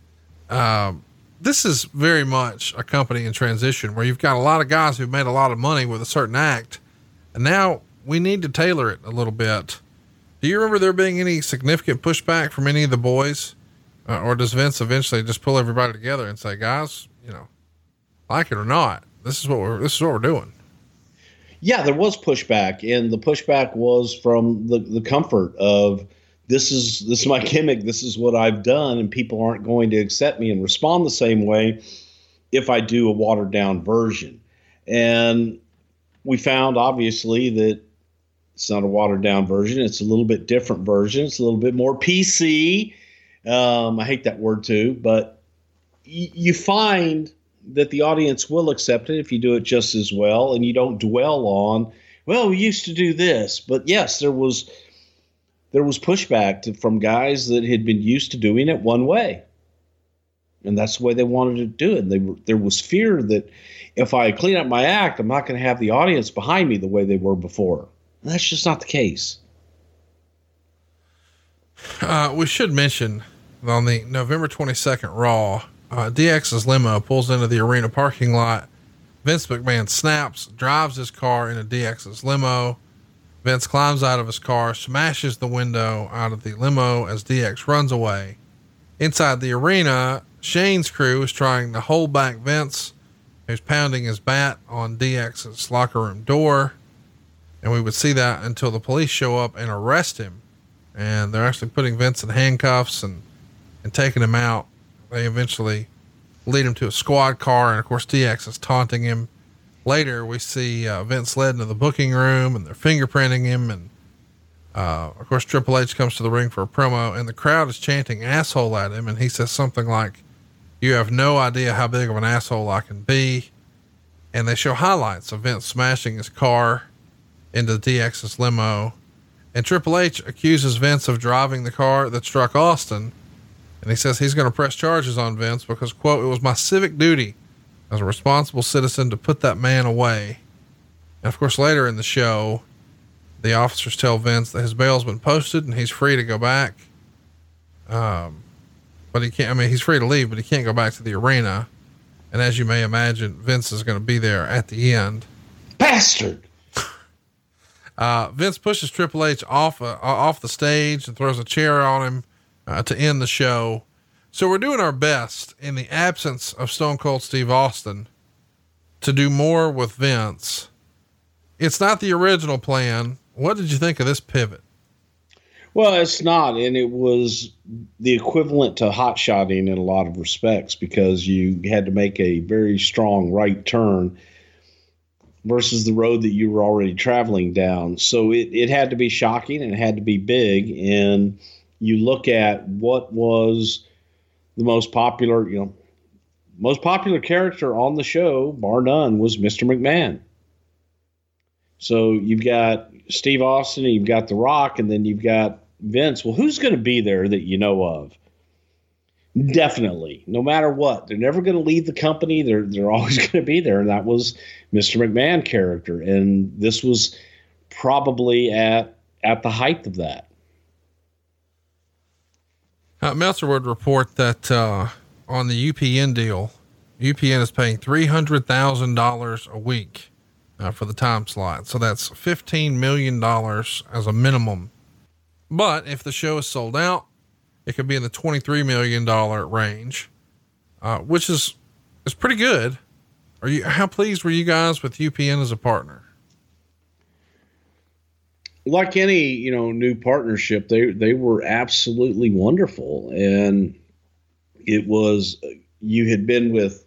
This is very much a company in transition where you've got a lot of guys who've made a lot of money with a certain act, and now we need to tailor it a little bit. Do you remember there being any significant pushback from any of the boys? Or does Vince eventually just pull everybody together and say, guys, like it or not, this is what we're doing? Yeah, there was pushback, and the pushback was from the comfort of, this is my gimmick. This is what I've done. And people aren't going to accept me and respond the same way if I do a watered down version. And we found obviously that it's not a watered down version. It's a little bit different version. It's a little bit more PC. I hate that word too, but you find that the audience will accept it if you do it just as well. And you don't dwell on, well, we used to do this, but yes, there was pushback from guys that had been used to doing it one way. And that's the way they wanted to do it. There was fear that if I clean up my act, I'm not going to have the audience behind me the way they were before. And that's just not the case. We should mention on the November 22nd Raw, DX's limo pulls into the arena parking lot. Vince McMahon snaps, drives his car into DX's limo. Vince climbs out of his car, smashes the window out of the limo as DX runs away. Inside the arena, Shane's crew is trying to hold back Vince, who's pounding his bat on DX's locker room door. And we would see that until the police show up and arrest him. And they're actually putting Vince in handcuffs and taking him out. They eventually lead him to a squad car. And of course, DX is taunting him. Later, we see Vince led into the booking room and they're fingerprinting him. And of course, Triple H comes to the ring for a promo and the crowd is chanting asshole at him. And he says something like, "You have no idea how big of an asshole I can be." And they show highlights of Vince smashing his car into DX's limo. And Triple H accuses Vince of driving the car that struck Austin. And he says he's going to press charges on Vince because, quote, "It was my civic duty as a responsible citizen to put that man away." And of course, later in the show, the officers tell Vince that his bail's been posted and he's free to go back. But he can't, he's free to leave, but he can't go back to the arena. And as you may imagine, Vince is going to be there at the end. Bastard. Vince pushes Triple H off the stage and throws a chair on him to end the show. So we're doing our best in the absence of Stone Cold Steve Austin to do more with Vince. It's not the original plan. What did you think of this pivot? Well, it's not, and it was the equivalent to hot-shotting in a lot of respects because you had to make a very strong right turn versus the road that you were already traveling down. So it had to be shocking and it had to be big. And you look at what was the most popular, most popular character on the show, bar none, was Mr. McMahon. So you've got Steve Austin, and you've got The Rock, and then you've got Vince. Well, who's going to be there that you know of? Definitely, no matter what, they're never going to leave the company. They're always going to be there, and that was Mr. McMahon character. And this was probably at the height of that. Meltzer would report that on the UPN deal, UPN is paying $300,000 a week for the time slot. So that's $15 million as a minimum. But if the show is sold out, it could be in the $23 million range, which is pretty good. How pleased were you guys with UPN as a partner? Like any, new partnership, they were absolutely wonderful. And it was, you had been with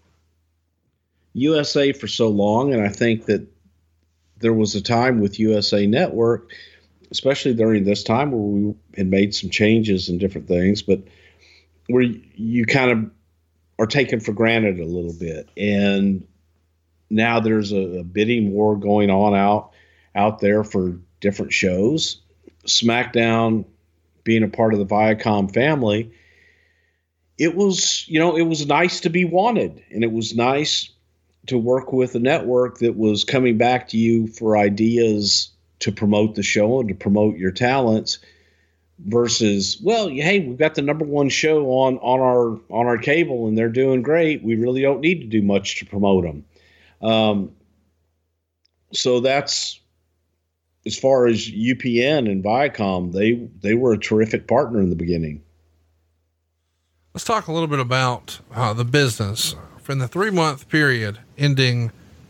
USA for so long. And I think that there was a time with USA Network, especially during this time, where we had made some changes and different things, but where you kind of are taken for granted a little bit. And now there's a bidding war going on out there for different shows. SmackDown being a part of the Viacom family, it was nice to be wanted, and it was nice to work with a network that was coming back to you for ideas to promote the show and to promote your talents versus, well, hey, we've got the number one show on our cable and they're doing great. We really don't need to do much to promote them. So that's, as far as UPN and Viacom, they were a terrific partner in the beginning. Let's talk a little bit about the business. From the 3-month period ending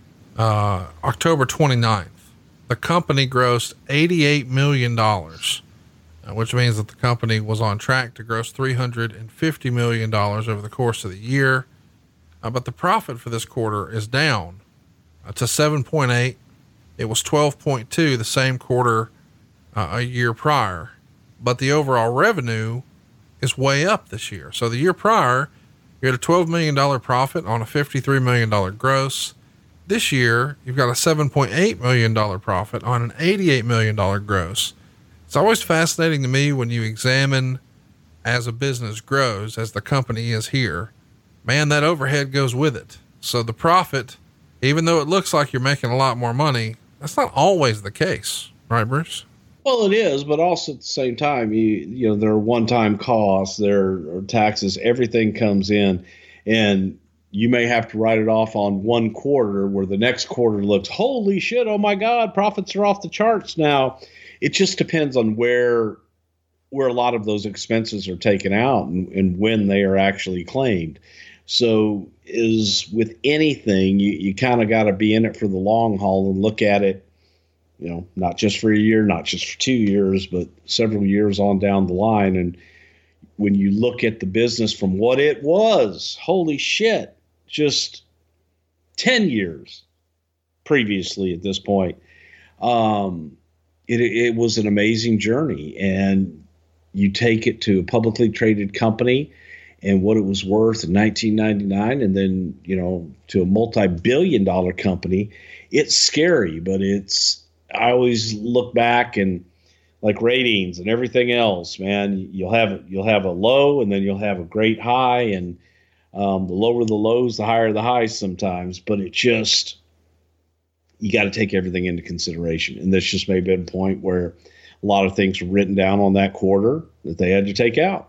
October 29th, the company grossed $88 million, which means that the company was on track to gross $350 million over the course of the year. But the profit for this quarter is down to 7.8. It was 12.2 the same quarter a year prior, but the overall revenue is way up this year. So the year prior, you had a $12 million profit on a $53 million gross. This year, you've got a $7.8 million profit on an $88 million gross. It's always fascinating to me when you examine as a business grows, as the company is here, man, that overhead goes with it. So the profit, even though it looks like you're making a lot more money, that's not always the case, right, Bruce? Well, it is, but also at the same time, there are one-time costs, there are taxes, everything comes in, and you may have to write it off on one quarter where the next quarter looks, holy shit, oh my God, profits are off the charts now. It just depends on where a lot of those expenses are taken out and when they are actually claimed. So is with anything, you kind of got to be in it for the long haul and look at it, not just for a year, not just for 2 years, but several years on down the line. And when you look at the business from what it was, holy shit, just 10 years previously at this point, it was an amazing journey. And you take it to a publicly traded company and what it was worth in 1999, and then, to a multi-billion-dollar company, it's scary, but I always look back and like ratings and everything else, man, you'll have a low and then you'll have a great high, and the lower the lows, the higher the highs sometimes, but you got to take everything into consideration. And this just may have been a point where a lot of things were written down on that quarter that they had to take out.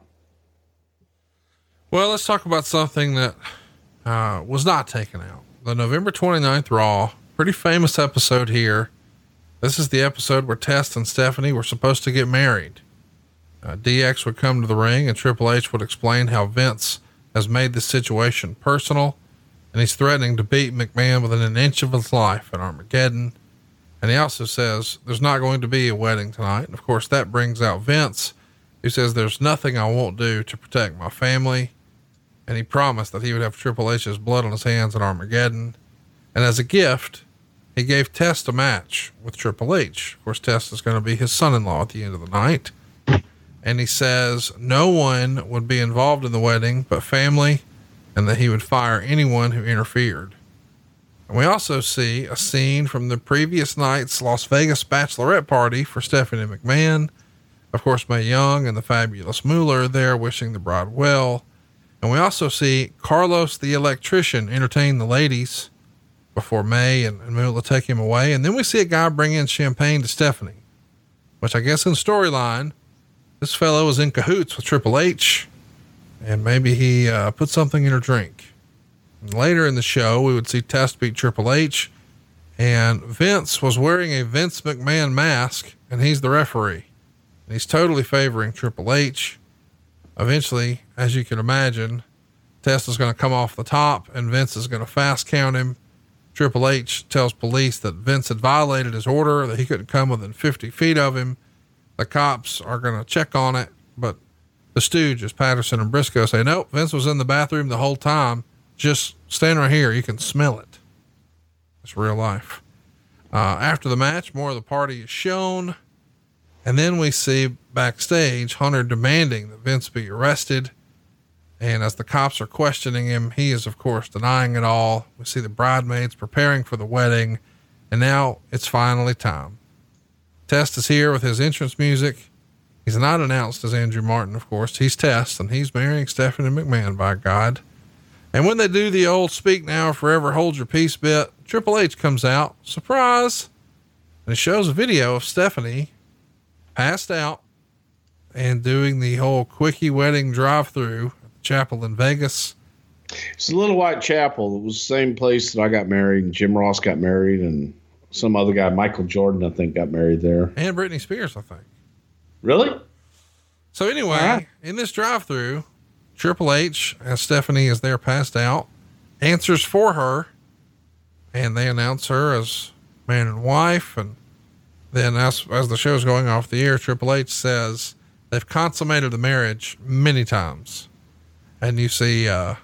Well, let's talk about something that was not taken out. The November 29th Raw, pretty famous episode here. This is the episode where Test and Stephanie were supposed to get married. DX would come to the ring and Triple H would explain how Vince has made this situation personal, and he's threatening to beat McMahon within an inch of his life at Armageddon. And he also says there's not going to be a wedding tonight. And of course that brings out Vince, who says there's nothing I won't do to protect my family. And he promised that he would have Triple H's blood on his hands at Armageddon. And as a gift, he gave Test a match with Triple H. Of course, Test is going to be his son-in-law at the end of the night. And he says no one would be involved in the wedding but family, and that he would fire anyone who interfered. And we also see a scene from the previous night's Las Vegas bachelorette party for Stephanie McMahon. Of course, Mae Young and the fabulous Moolah are there wishing the bride well. And we also see Carlos the electrician entertain the ladies before Mae and Moolah take him away. And then we see a guy bring in champagne to Stephanie, which I guess in storyline, this fellow was in cahoots with Triple H, and maybe he put something in her drink. And later in the show, we would see Test beat Triple H, and Vince was wearing a Vince McMahon mask, and he's the referee. And he's totally favoring Triple H. Eventually, as you can imagine, Test is going to come off the top, and Vince is going to fast count him. Triple H tells police that Vince had violated his order, that he couldn't come within 50 feet of him. The cops are going to check on it, but the Stooges, Patterson and Briscoe, say, nope, Vince was in the bathroom the whole time. Just stand right here. You can smell it. It's real life. After the match, more of the party is shown. And then we see backstage Hunter demanding that Vince be arrested. And as the cops are questioning him, he is of course denying it all. We see the bridesmaids preparing for the wedding, and now it's finally time. Test is here with his entrance music. He's not announced as Andrew Martin, of course. He's Test, and he's marrying Stephanie McMahon, by God. And when they do the old speak now or forever hold your peace bit, Triple H comes out, surprise, and it shows a video of Stephanie passed out and doing the whole quickie wedding drive-through at the chapel in Vegas. It's a Little White Chapel. It was the same place that I got married, and Jim Ross got married, and some other guy, Michael Jordan, I think, got married there. And Britney Spears, I think. Really? So anyway, in this drive-through, Triple H, as Stephanie is there passed out, answers for her, and they announce her as man and wife. And then as the show's going off the air, Triple H says they've consummated the marriage many times. And you see, the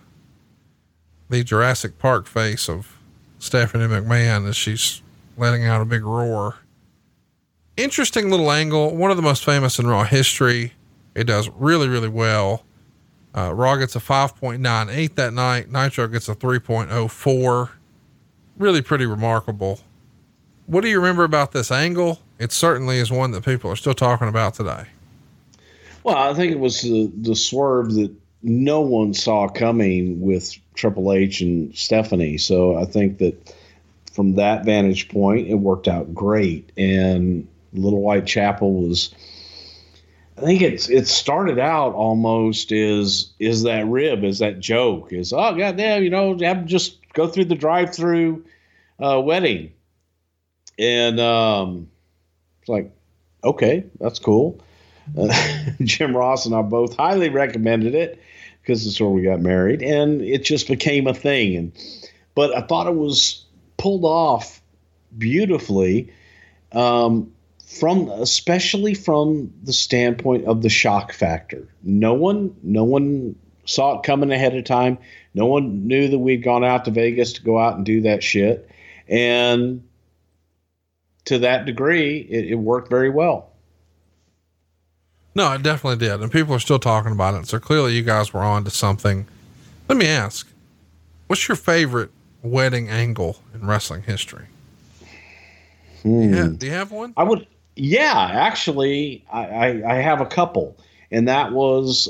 Jurassic Park face of Stephanie McMahon as she's letting out a big roar. Interesting little angle. One of the most famous in Raw history. It does really, really well. Raw gets a 5.98 that night. Nitro gets a 3.04. Really pretty remarkable. What do you remember about this angle? It certainly is one that people are still talking about today. Well, I think it was the swerve that no one saw coming with Triple H and Stephanie. So I think that from that vantage point, it worked out great. And Little White Chapel was, I think it started out almost is that rib, is that joke, is, oh, goddamn, have just go through the drive-through wedding. And it's like, okay, that's cool. Jim Ross and I both highly recommended it because it's where we got married, and it just became a thing. But I thought it was pulled off beautifully, especially from the standpoint of the shock factor. No one saw it coming ahead of time. No one knew that we'd gone out to Vegas to go out and do that shit. And to that degree, it worked very well. No, it definitely did. And people are still talking about it. So clearly you guys were on to something. Let me ask, what's your favorite wedding angle in wrestling history? Do you have one? Actually, I have a couple, and that was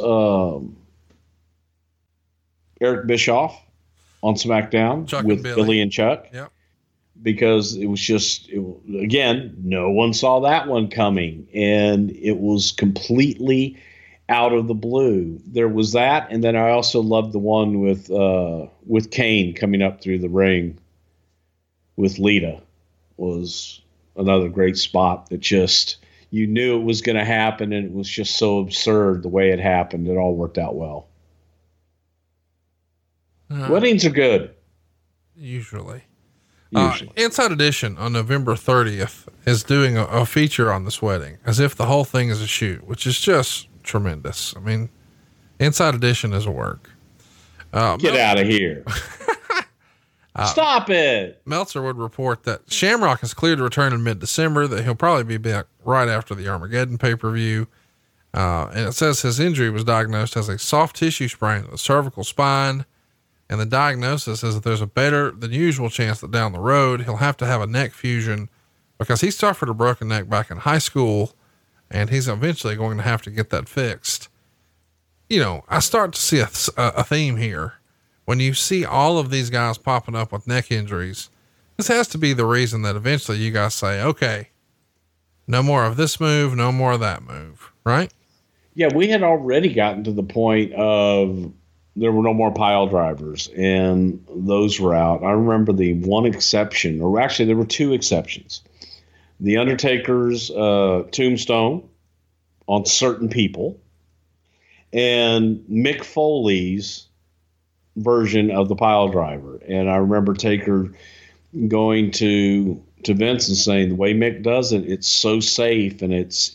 Eric Bischoff on SmackDown Chuck with Billy and Chuck. Yep. Because it was again, no one saw that one coming, and it was completely out of the blue. There was that, and then I also loved the one with Kane coming up through the ring with Lita. Was another great spot that just, you knew it was going to happen, and it was just so absurd the way it happened. It all worked out well. Weddings are good. Usually. Usually. Inside Edition on November 30th is doing a feature on this wedding as if the whole thing is a shoot, which is just tremendous. I mean, Inside Edition is a work. Get out of here. Stop it. Meltzer would report that Shamrock is cleared to return in mid-December, that he'll probably be back right after the Armageddon pay-per-view. And it says his injury was diagnosed as a soft tissue sprain of the cervical spine. And the diagnosis is that there's a better than usual chance that down the road, he'll have to have a neck fusion because he suffered a broken neck back in high school and he's eventually going to have to get that fixed. You know, I start to see a theme here. When you see all of these guys popping up with neck injuries, this has to be the reason that eventually you guys say, okay, no more of this move, no more of that move, right? Yeah, we had already gotten to the point of there were no more pile drivers and those were out. I remember the one exception, or actually there were two exceptions. The Undertaker's tombstone on certain people and Mick Foley's version of the pile driver. And I remember Taker going to Vince and saying, the way Mick does it, it's so safe. And it's,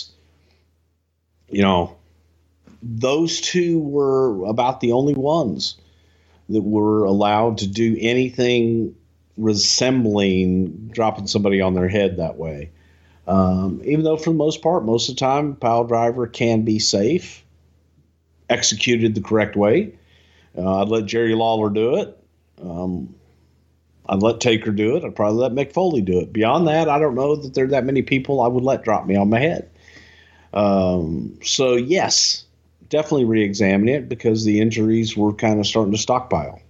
you know, those two were about the only ones that were allowed to do anything resembling dropping somebody on their head that way. Even though for the most part, most of the time, pile driver can be safe, executed the correct way. I'd let Jerry Lawler do it. I'd let Taker do it. I'd probably let Mick Foley do it. Beyond that, I don't know that there are that many people I would let drop me on my head. So yes, definitely re-examine it because the injuries were kind of starting to stockpile.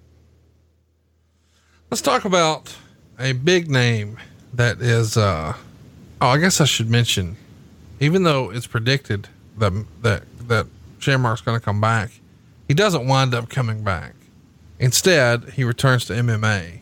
Let's talk about a big name that is, I guess I should mention, even though it's predicted that Shamrock's going to come back, he doesn't wind up coming back. Instead, he returns to MMA.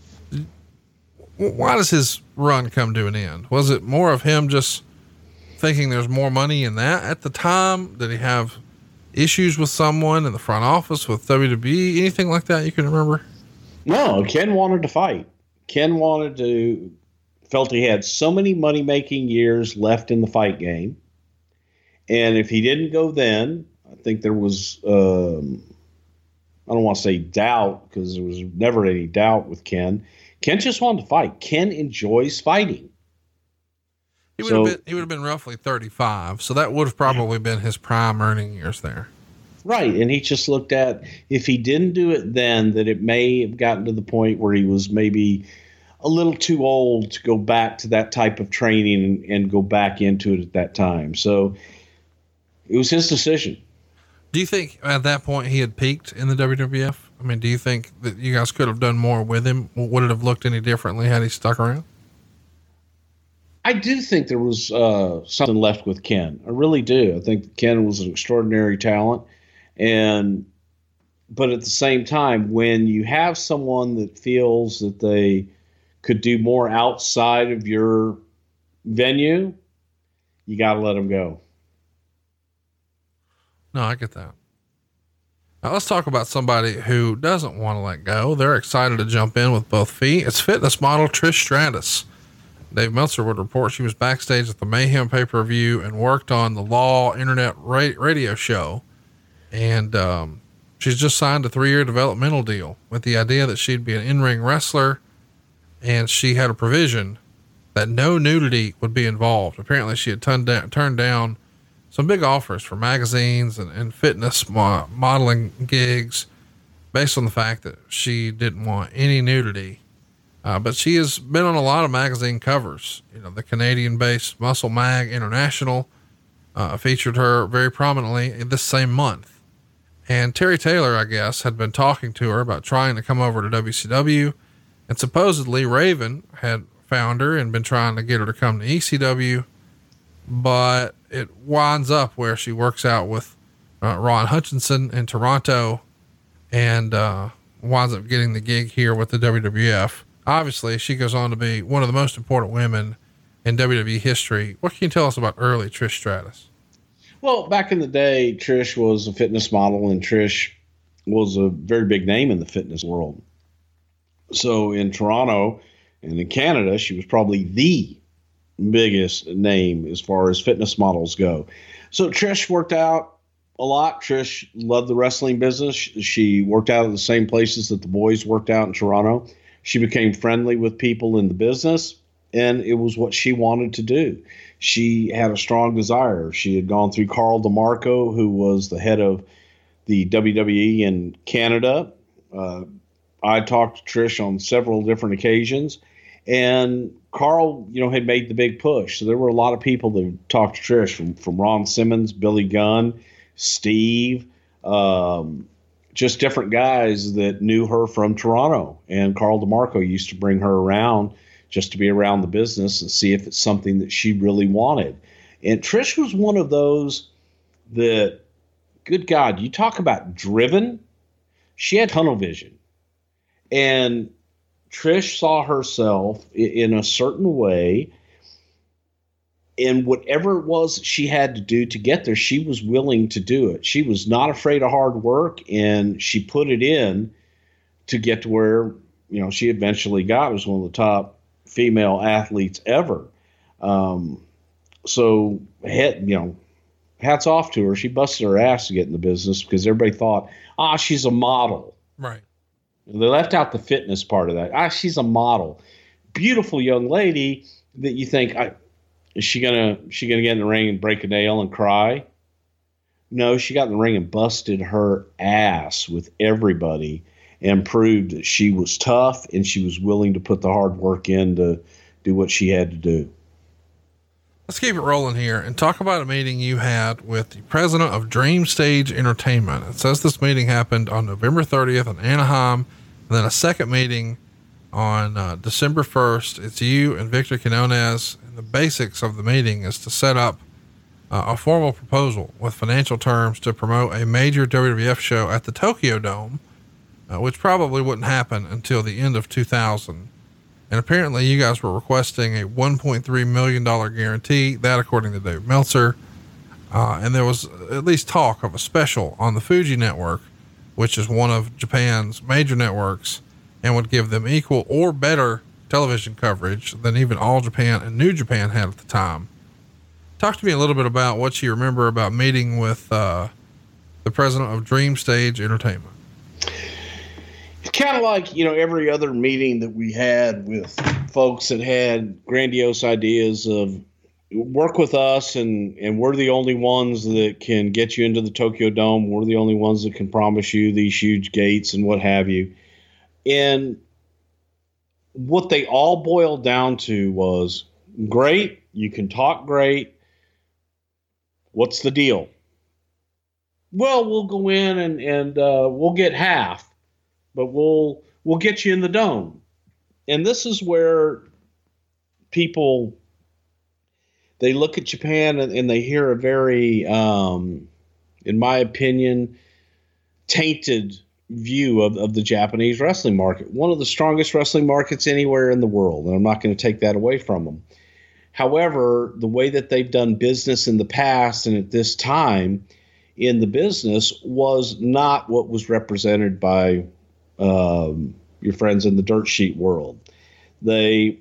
Why does his run come to an end? Was it more of him just thinking there's more money in that at the time? Did he have issues with someone in the front office with WWE? Anything like that you can remember? No, Ken wanted to fight. Ken felt he had so many money-making years left in the fight game. And if he didn't go then, I think there was, I don't want to say doubt because there was never any doubt with Ken. Ken just wanted to fight. Ken enjoys fighting. He would have been roughly 35. So that would have probably been his prime earning years there. Right. And he just looked at, if he didn't do it then, that it may have gotten to the point where he was maybe a little too old to go back to that type of training and go back into it at that time. So it was his decision. Do you think at that point he had peaked in the WWF? I mean, do you think that you guys could have done more with him? Would it have looked any differently had he stuck around? I do think there was something left with Ken. I really do. I think Ken was an extraordinary talent. But at the same time, when you have someone that feels that they could do more outside of your venue, you got to let them go. No, I get that. Now let's talk about somebody who doesn't want to let go. They're excited to jump in with both feet. It's fitness model Trish Stratus. Dave Meltzer would report she was backstage at the Mayhem pay-per-view and worked on the Law internet radio show. And, she's just signed a 3-year developmental deal with the idea that she'd be an in-ring wrestler. And she had a provision that no nudity would be involved. Apparently she had turned down some big offers for magazines and fitness modeling gigs based on the fact that she didn't want any nudity. But she has been on a lot of magazine covers. You know, the Canadian-based Muscle Mag International featured her very prominently this same month. And Terry Taylor, I guess, had been talking to her about trying to come over to WCW. And supposedly Raven had found her and been trying to get her to come to ECW. But it winds up where she works out with Ron Hutchinson in Toronto and winds up getting the gig here with the WWF. Obviously, she goes on to be one of the most important women in WWE history. What can you tell us about early Trish Stratus? Well, back in the day, Trish was a fitness model, and Trish was a very big name in the fitness world. So in Toronto and in Canada, she was probably the biggest name as far as fitness models go. So Trish worked out a lot. Trish loved the wrestling business. She worked out at the same places that the boys worked out in Toronto. She became friendly with people in the business, and it was what she wanted to do. She had a strong desire. She had gone through Carl DeMarco, who was the head of the WWE in Canada. I talked to Trish on several different occasions, and Carl, had made the big push. So there were a lot of people that talked to Trish, from Ron Simmons, Billy Gunn, Steve, just different guys that knew her from Toronto. And Carl DeMarco used to bring her around just to be around the business and see if it's something that she really wanted. And Trish was one of those that, good God, you talk about driven. She had tunnel vision. And Trish saw herself in a certain way, and whatever it was she had to do to get there, she was willing to do it. She was not afraid of hard work, and she put it in to get to where, she eventually got. Was one of the top female athletes ever. So hats off to her. She busted her ass to get in the business because everybody thought, she's a model. Right. They left out the fitness part of that. She's a model. Beautiful young lady that you think, is she gonna get in the ring and break a nail and cry? No, she got in the ring and busted her ass with everybody and proved that she was tough and she was willing to put the hard work in to do what she had to do. Let's keep it rolling here and talk about a meeting you had with the president of Dream Stage Entertainment. It says this meeting happened on November 30th in Anaheim, and then a second meeting on December 1st. It's you and Victor Quinones. And the basics of the meeting is to set up a formal proposal with financial terms to promote a major WWF show at the Tokyo Dome, which probably wouldn't happen until the end of 2000. And apparently you guys were requesting a $1.3 million guarantee, that according to Dave Meltzer. And there was at least talk of a special on the Fuji network, which is one of Japan's major networks, and would give them equal or better television coverage than even All Japan and New Japan had at the time. Talk to me a little bit about what you remember about meeting with the president of Dream Stage Entertainment. It's kind of like, every other meeting that we had with folks that had grandiose ideas of work with us and we're the only ones that can get you into the Tokyo Dome. We're the only ones that can promise you these huge gates and what have you. And what they all boiled down to was, great, you can talk great. What's the deal? Well, we'll go in and we'll get half. But we'll get you in the dome. And this is where people, they look at Japan and they hear a very, in my opinion, tainted view of the Japanese wrestling market. One of the strongest wrestling markets anywhere in the world. And I'm not going to take that away from them. However, the way that they've done business in the past and at this time in the business was not what was represented by your friends in the dirt sheet world. A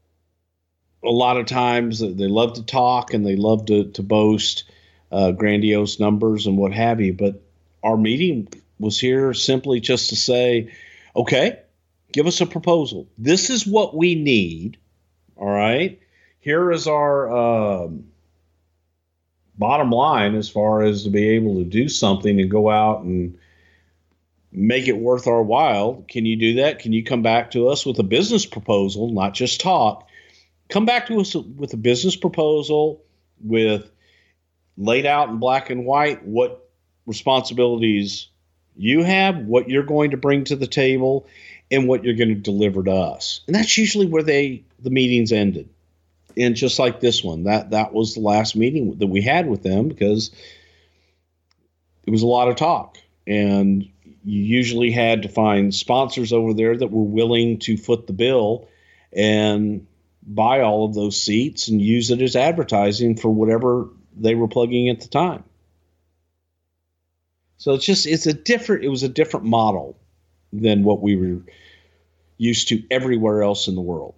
lot of times they love to talk and they love to boast grandiose numbers and what have you. But our meeting was here simply just to say, okay, give us a proposal. This is what we need. All right. Here is our bottom line as far as to be able to do something and go out and make it worth our while. Can you do that? Can you come back to us with a business proposal, not just talk? Come back to us with a business proposal with laid out in black and white what responsibilities you have, what you're going to bring to the table, and what you're going to deliver to us. And that's usually where the meetings ended. And just like this one, that was the last meeting that we had with them because it was a lot of talk. And you usually had to find sponsors over there that were willing to foot the bill and buy all of those seats and use it as advertising for whatever they were plugging at the time. So it was a different model than what we were used to everywhere else in the world.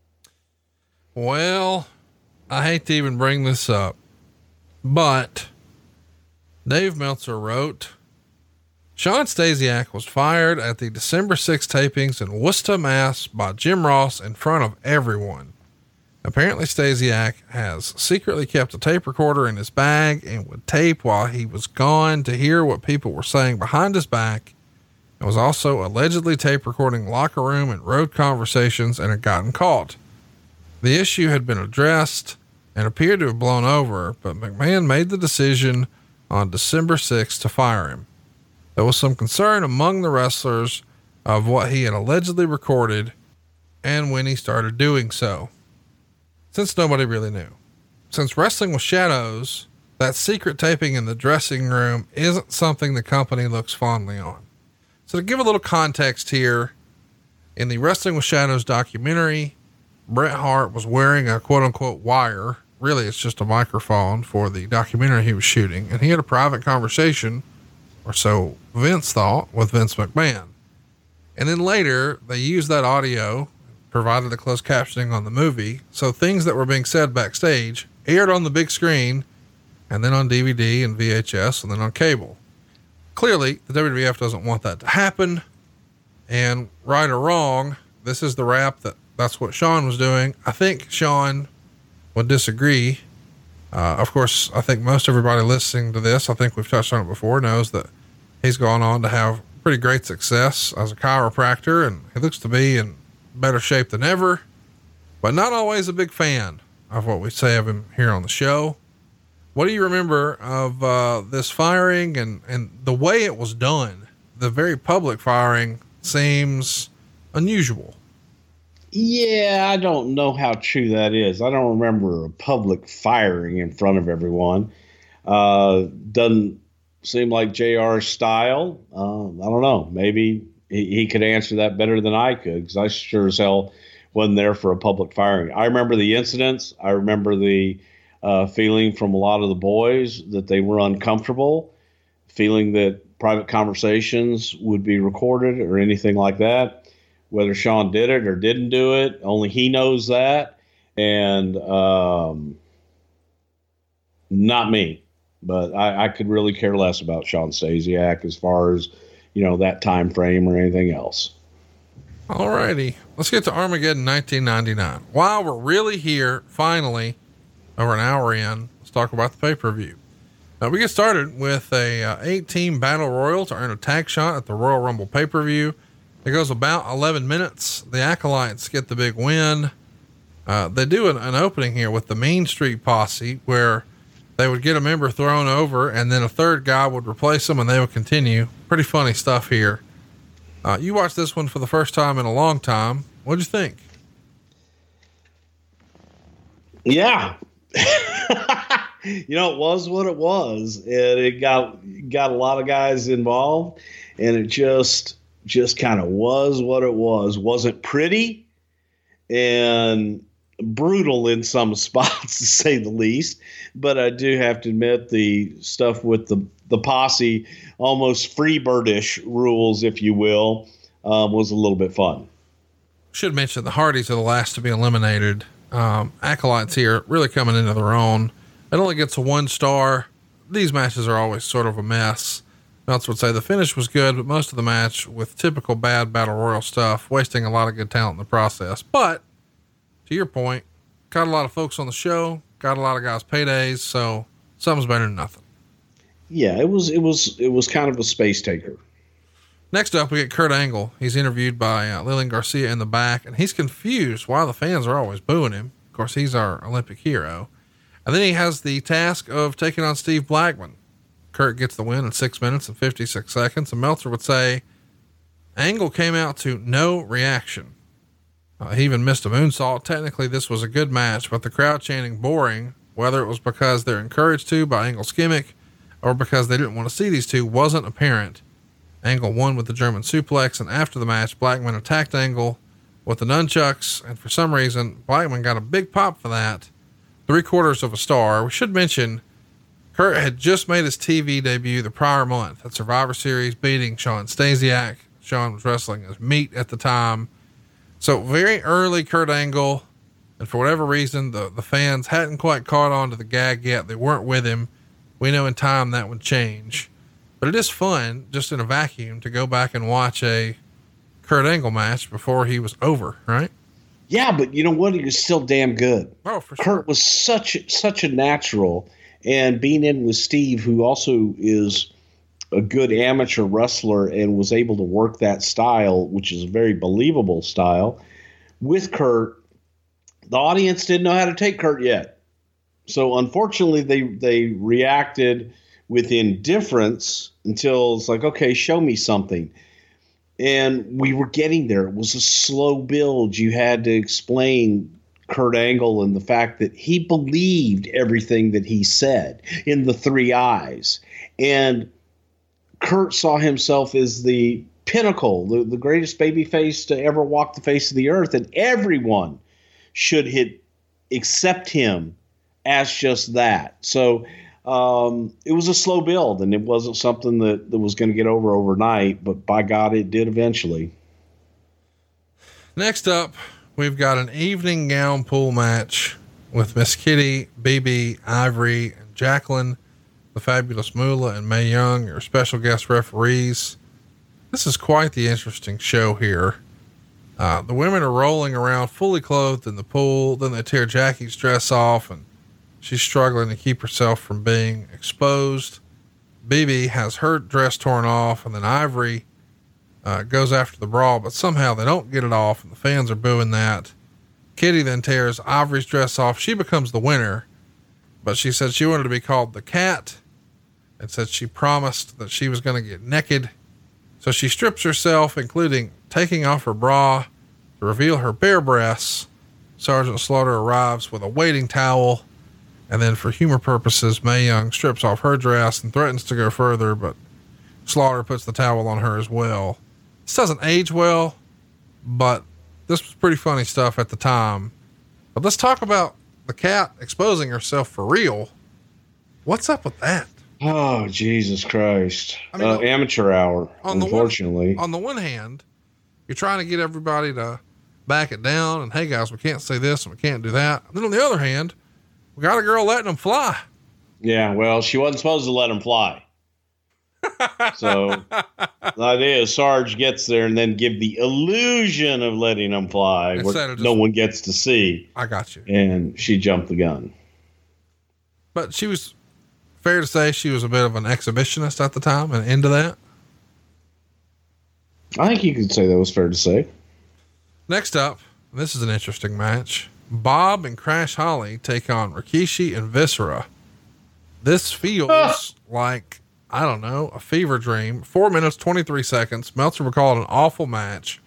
Well, I hate to even bring this up, but Dave Meltzer wrote, Shawn Stasiak was fired at the December 6 tapings in Worcester, Mass by Jim Ross in front of everyone. Apparently Stasiak has secretly kept a tape recorder in his bag and would tape while he was gone to hear what people were saying behind his back, and was also allegedly tape recording locker room and road conversations and had gotten caught. The issue had been addressed and appeared to have blown over, but McMahon made the decision on December 6th to fire him. There was some concern among the wrestlers of what he had allegedly recorded and when he started doing so, since nobody really knew. Since Wrestling with Shadows, that secret taping in the dressing room isn't something the company looks fondly on. So to give a little context here, in the Wrestling with Shadows documentary, Bret Hart was wearing a quote unquote wire. Really, it's just a microphone for the documentary he was shooting. And he had a private conversation, or so Vince thought, with Vince McMahon. And then later they used that audio, provided the closed captioning on the movie. So things that were being said backstage aired on the big screen and then on DVD and VHS and then on cable. Clearly the WWF doesn't want that to happen, and right or wrong, this is the rap that's what Shawn was doing. I think Shawn would disagree. Of course, I think most everybody listening to this, I think we've touched on it before, knows that he's gone on to have pretty great success as a chiropractor, and he looks to be in better shape than ever, but not always a big fan of what we say of him here on the show. What do you remember of this firing and the way it was done? The very public firing seems unusual. Yeah, I don't know how true that is. I don't remember a public firing in front of everyone. Doesn't seem like JR's style. I don't know. Maybe he could answer that better than I could, because I sure as hell wasn't there for a public firing. I remember the incidents. I remember the feeling from a lot of the boys that they were uncomfortable, feeling that private conversations would be recorded or anything like that. Whether Shawn did it or didn't do it, only he knows that. And not me. But I could really care less about Shawn Stasiak as far as, that time frame or anything else. All righty. Let's get to Armageddon 1999. While we're really here, finally, over an hour in, let's talk about the pay-per-view. Now we get started with a 8-team battle royal to earn a tag shot at the Royal Rumble pay-per-view. It goes about 11 minutes. The Acolytes get the big win. They do an opening here with the Mean Street Posse, where they would get a member thrown over and then a third guy would replace them and they would continue. Pretty funny stuff here. You watched this one for the first time in a long time. What'd you think? Yeah. It was what it was, and it got a lot of guys involved, and it just kind of was what it was. Wasn't pretty and brutal in some spots, to say the least. But I do have to admit the stuff with the posse, almost Freebirdish rules, if you will, was a little bit fun. Should mention the Hardys are the last to be eliminated. Acolytes here really coming into their own. It only gets a 1 star. These matches are always sort of a mess. Meltzer would say the finish was good, but most of the match with typical bad battle royal stuff, wasting a lot of good talent in the process. But to your point, got a lot of folks on the show, got a lot of guys paydays. So something's better than nothing. Yeah, it was kind of a space taker. Next up, we get Kurt Angle. He's interviewed by Lillian Garcia in the back, and he's confused why the fans are always booing him. Of course, he's our Olympic hero. And then he has the task of taking on Steve Blackman. Kurt gets the win in 6 minutes and 56 seconds. And Meltzer would say Angle came out to no reaction. He even missed a moonsault. Technically, this was a good match, but the crowd chanting boring, whether it was because they're encouraged to by Angle's gimmick or because they didn't want to see these two, wasn't apparent. Angle won with the German suplex, and after the match, Blackman attacked Angle with the nunchucks, and for some reason, Blackman got a big pop for that. 3/4 of a star. We should mention Kurt had just made his TV debut the prior month at Survivor Series, beating Shawn Stasiak. Shawn was wrestling as Meat at the time. So very early Kurt Angle, and for whatever reason, the fans hadn't quite caught on to the gag yet. They weren't with him. We know in time that would change, but it is fun just in a vacuum to go back and watch a Kurt Angle match before he was over. Right. Yeah. But you know what? He was still damn good. Oh, for sure. Kurt was such a natural, and being in with Steve, who also is a good amateur wrestler and was able to work that style, which is a very believable style with Kurt. The audience didn't know how to take Kurt yet. So unfortunately they reacted with indifference until it's like, okay, show me something. And we were getting there. It was a slow build. You had to explain Kurt Angle and the fact that he believed everything that he said in the three eyes. And Kurt saw himself as the pinnacle, the greatest babyface to ever walk the face of the earth, and everyone should accept him as just that. So it was a slow build, and it wasn't something that was going to get over overnight, but by God, it did eventually. Next up, we've got an evening gown pool match with Miss Kitty, BB, Ivory, and Jacqueline, the Fabulous Moolah, and Mae Young, your special guest referees. This is quite the interesting show here. The women are rolling around fully clothed in the pool. Then they tear Jackie's dress off, and she's struggling to keep herself from being exposed. BB has her dress torn off, and then Ivory goes after the bra, but somehow they don't get it off, and the fans are booing that. Kitty then tears Ivory's dress off. She becomes the winner, but she said she wanted to be called the Cat, and said she promised that she was going to get naked. So she strips herself, including taking off her bra to reveal her bare breasts. Sergeant Slaughter arrives with a waiting towel. And then for humor purposes, Mae Young strips off her dress and threatens to go further, but Slaughter puts the towel on her as well. This doesn't age well, but this was pretty funny stuff at the time. But let's talk about the Cat exposing herself for real. What's up with that? Oh, Jesus Christ. I mean, amateur hour, unfortunately. On the one hand, you're trying to get everybody to back it down and, hey guys, we can't say this and we can't do that. And then on the other hand, we got a girl letting them fly. Yeah, well, she wasn't supposed to let them fly. So the idea is Sarge gets there and then give the illusion of letting them fly, what no one gets to see. I got you. And she jumped the gun. But she was, fair to say, she was a bit of an exhibitionist at the time and into that. I think you could say that was fair to say. Next up, this is an interesting match. Bob and Crash Holly take on Rikishi and Viscera. This feels like, I don't know, a fever dream. 4 minutes, 23 seconds. Meltzer would call it an awful match.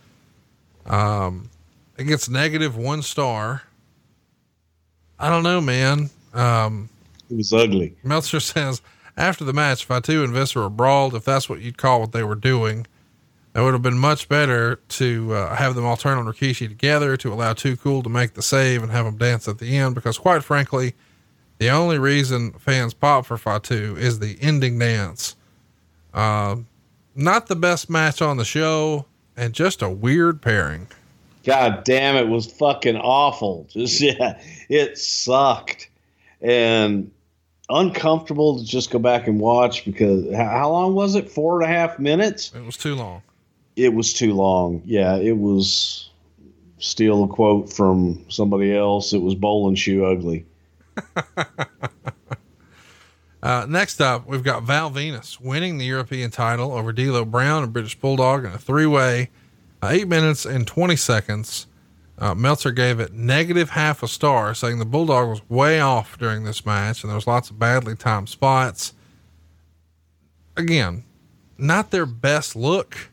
It gets -1 star. I don't know, man. It was ugly. Meltzer says after the match, Fatu and Viscera brawled, if that's what you'd call what they were doing. It would have been much better to have them all turn on Rikishi together, to allow Too Cool to make the save and have them dance at the end, because quite frankly, the only reason fans pop for Fatu is the ending dance. Not the best match on the show, and just a weird pairing. God damn, it was fucking awful. Just, yeah, it sucked. And uncomfortable to just go back and watch, because how long was it? 4.5 minutes? It was too long. It was too long. Yeah, it was, steal a quote from somebody else, it was bowling shoe ugly. Next up, we've got Val Venus winning the European title over D'Lo Brown and British Bulldog in a 3-way, 8 minutes and 20 seconds. Meltzer gave it -0.5 star, saying the Bulldog was way off during this match and there was lots of badly timed spots. Again, not their best look.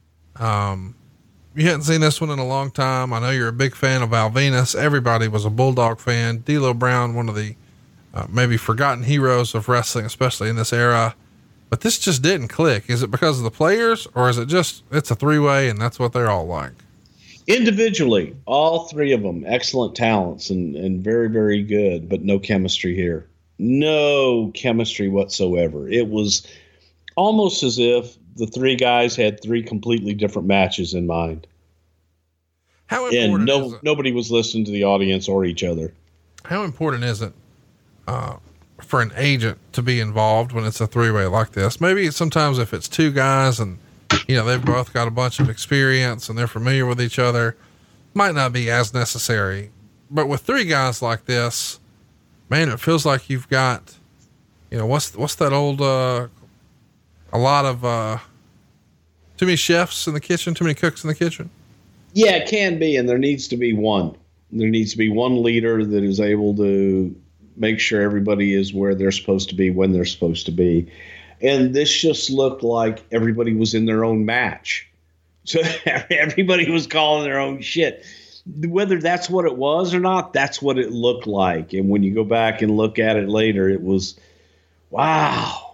You hadn't seen this one in a long time. I know you're a big fan of Val Venus. Everybody was a Bulldog fan. D'Lo Brown, one of the maybe forgotten heroes of wrestling, especially in this era. But this just didn't click. Is it because of the players, or is it just, it's a 3-way and that's what they're all like? Individually, all three of them, excellent talents and very, very good, but no chemistry here. No chemistry whatsoever. It was almost as if the three guys had 3 completely different matches in mind. How And important is it? nobody was listening to the audience or each other. How important is it for an agent to be involved when it's a three-way like this? Maybe sometimes if it's two guys and, you know, they've both got a bunch of experience and they're familiar with each other, might not be as necessary. But with three guys like this, man, it feels like you've got, you know, what's that old, a lot of, too many chefs in the kitchen, too many cooks in the kitchen. Yeah, it can be. And there needs to be one. There needs to be one leader that is able to make sure everybody is where they're supposed to be when they're supposed to be. And this just looked like everybody was in their own match. So everybody was calling their own shit. Whether that's what it was or not, that's what it looked like. And when you go back and look at it later, it was, wow.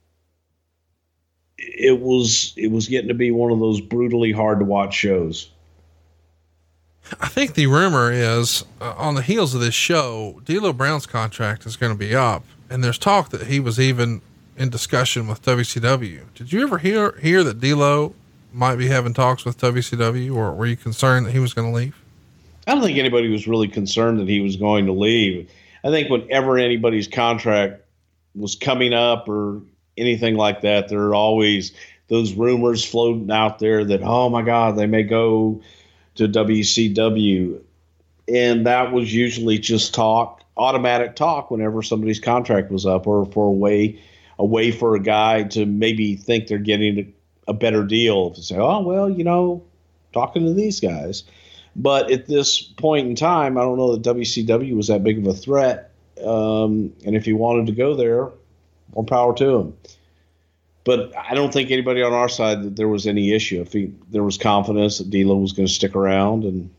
It was getting to be one of those brutally hard to watch shows. I think the rumor is on the heels of this show, D'Lo Brown's contract is going to be up, and there's talk that he was even in discussion with WCW. Did you ever hear that D'Lo might be having talks with WCW, or were you concerned that he was going to leave? I don't think anybody was really concerned that he was going to leave. I think whenever anybody's contract was coming up or anything like that, there are always those rumors floating out there that, oh my God, they may go to WCW. And that was usually just talk, automatic talk whenever somebody's contract was up, or for a way for a guy to maybe think they're getting a better deal to say, oh, well, you know, talking to these guys. But at this point in time, I don't know that WCW was that big of a threat. And if he wanted to go there, more power to him. But I don't think anybody on our side that there was any issue. If there was confidence that D'Lo was going to stick around and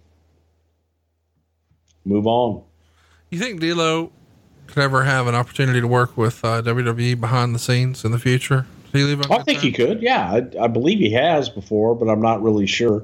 move on. You think D'Lo could ever have an opportunity to work with WWE behind the scenes in the future? Did he leave on I think he could. Yeah, I believe he has before, but I'm not really sure.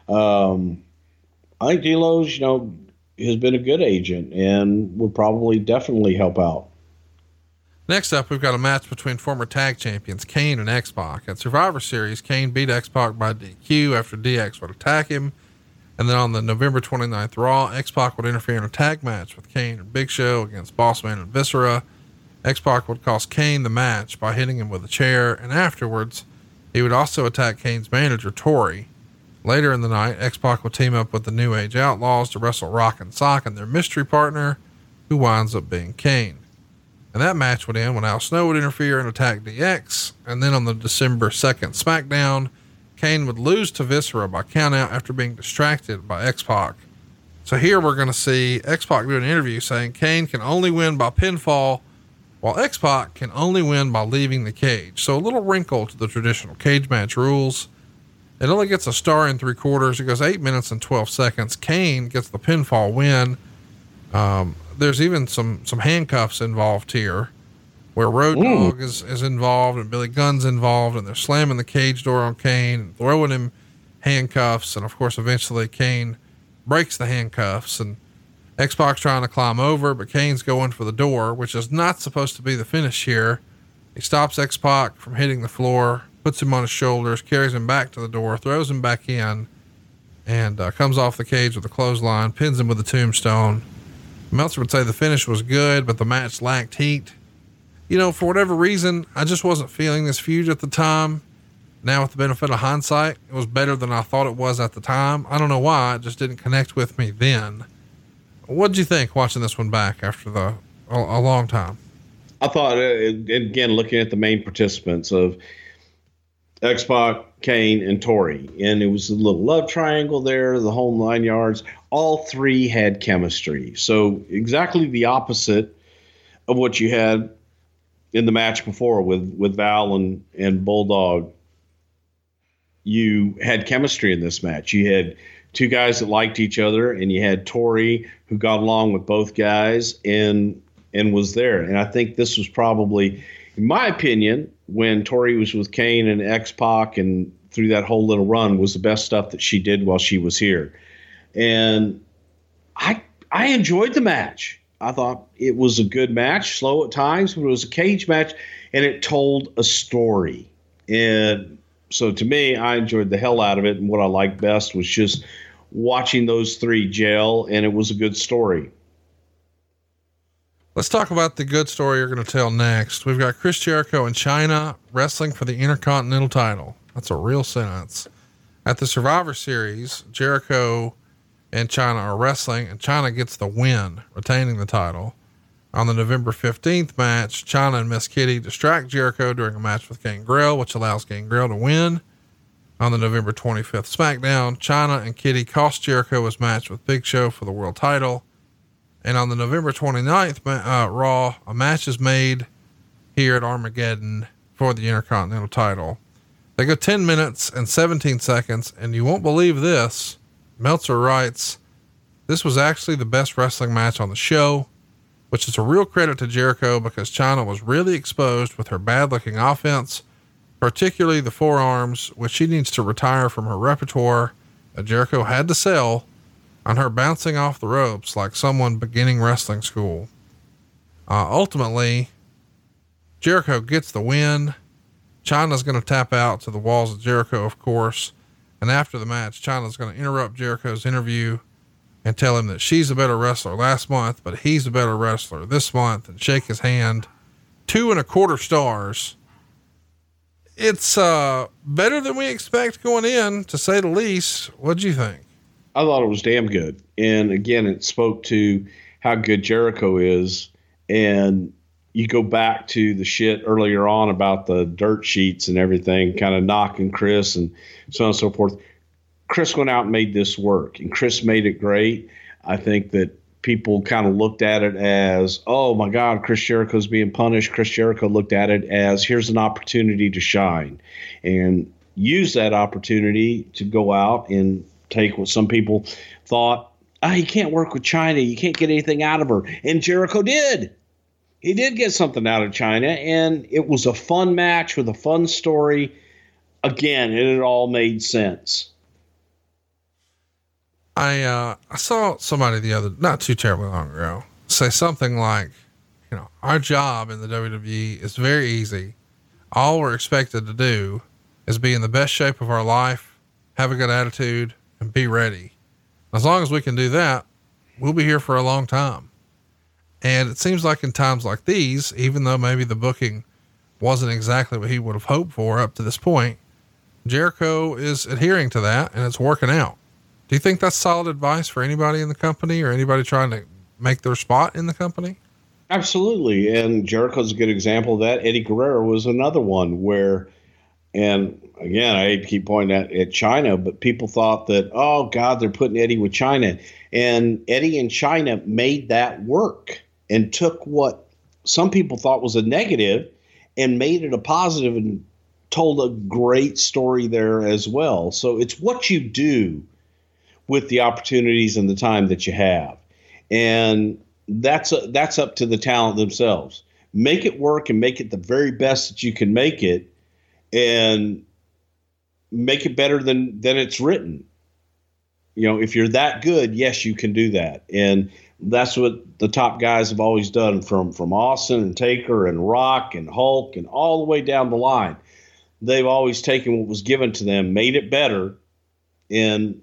I think D'Lo's, you know, has been a good agent and would probably definitely help out. Next up, we've got a match between former tag champions Kane and X-Pac. At Survivor Series, Kane beat X-Pac by DQ after DX would attack him. And then on the November 29th Raw, X-Pac would interfere in a tag match with Kane and Big Show against Bossman and Viscera. X-Pac would cost Kane the match by hitting him with a chair, and afterwards, he would also attack Kane's manager, Tori. Later in the night, X-Pac would team up with the New Age Outlaws to wrestle Rock and Sock and their mystery partner, who winds up being Kane. And that match would end when Al Snow would interfere and attack DX. And then on the December 2nd SmackDown, Kane would lose to Viscera by countout after being distracted by X-Pac. So here we're going to see X-Pac do an interview saying Kane can only win by pinfall, while X-Pac can only win by leaving the cage. So a little wrinkle to the traditional cage match rules. It only gets a star in 3/4. It goes 8 minutes and 12 seconds. Kane gets the pinfall win. There's even some handcuffs involved here, where Road Dogg is involved and Billy Gunn's involved, and they're slamming the cage door on Kane and throwing him handcuffs. And of course, eventually Kane breaks the handcuffs, and X-Pac's trying to climb over, but Kane's going for the door, which is not supposed to be the finish here. He stops X-Pac from hitting the floor, puts him on his shoulders, carries him back to the door, throws him back in, and comes off the cage with a clothesline, pins him with a tombstone. Meltzer would say the finish was good, but the match lacked heat. You know, for whatever reason, I just wasn't feeling this feud at the time. Now, with the benefit of hindsight, it was better than I thought it was at the time. I don't know why. It just didn't connect with me then. What'd you think watching this one back after a long time? I thought, again, looking at the main participants of X-Pac, Kane, and Tori, and it was a little love triangle there, the whole 9 yards. All three had chemistry. So exactly the opposite of what you had in the match before with Val and Bulldog. You had chemistry in this match. You had two guys that liked each other, and you had Tori who got along with both guys and was there. And I think this was probably, in my opinion, when Tori was with Kane and X-Pac and through that whole little run, was the best stuff that she did while she was here. And I enjoyed the match. I thought it was a good match, slow at times, but it was a cage match, and it told a story. And so to me, I enjoyed the hell out of it. And what I liked best was just watching those three gel, and it was a good story. Let's talk about the good story you're going to tell next. We've got Chris Jericho and China wrestling for the Intercontinental title. That's a real sentence. At the Survivor Series, Jericho and China are wrestling, and China gets the win, retaining the title. On the November 15th match, China and Miss Kitty distract Jericho during a match with Gangrel, which allows Gangrel to win. On the November 25th SmackDown, China and Kitty cost Jericho his match with Big Show for the world title. And on the November 29th Raw, a match is made here at Armageddon for the Intercontinental title. They go 10 minutes and 17 seconds, and you won't believe this. Meltzer writes, this was actually the best wrestling match on the show, which is a real credit to Jericho because China was really exposed with her bad looking offense, particularly the forearms, which she needs to retire from her repertoire that Jericho had to sell on her bouncing off the ropes like someone beginning wrestling school. Ultimately, Jericho gets the win. China's going to tap out to the walls of Jericho, of course. And after the match, China's going to interrupt Jericho's interview and tell him that she's a better wrestler last month, but he's a better wrestler this month, and shake his hand. 2.25 stars. It's better than we expect going in, to say the least. What'd you think? I thought it was damn good. And again, it spoke to how good Jericho is. And you go back to the shit earlier on about the dirt sheets and everything, kind of knocking Chris and so on and so forth. Chris went out and made this work, and Chris made it great. I think that people kind of looked at it as, oh my God, Chris Jericho's being punished. Chris Jericho looked at it as, here's an opportunity to shine, and use that opportunity to go out and take what some people thought, you can't work with China. You can't get anything out of her. And Jericho did. He did get something out of China, and it was a fun match with a fun story. Again, it all made sense. I saw somebody not too terribly long ago, say something like, our job in the WWE is very easy. All we're expected to do is be in the best shape of our life, have a good attitude, and be ready. As long as we can do that, we'll be here for a long time. And it seems like in times like these, even though maybe the booking wasn't exactly what he would have hoped for up to this point, Jericho is adhering to that, and it's working out. Do you think that's solid advice for anybody in the company or anybody trying to make their spot in the company? Absolutely. And Jericho's a good example of that. Eddie Guerrero was another one where, and again, I hate to keep pointing at China, but people thought that, oh God, they're putting Eddie with China. And Eddie and China made that work and took what some people thought was a negative and made it a positive and told a great story there as well. So it's what you do with the opportunities and the time that you have. And that's up to the talent themselves. Make it work and make it the very best that you can make it, and make it better than it's written. If you're that good, yes, you can do that. And that's what the top guys have always done, from Austin and Taker and Rock and Hulk and all the way down the line. They've always taken what was given to them, made it better, and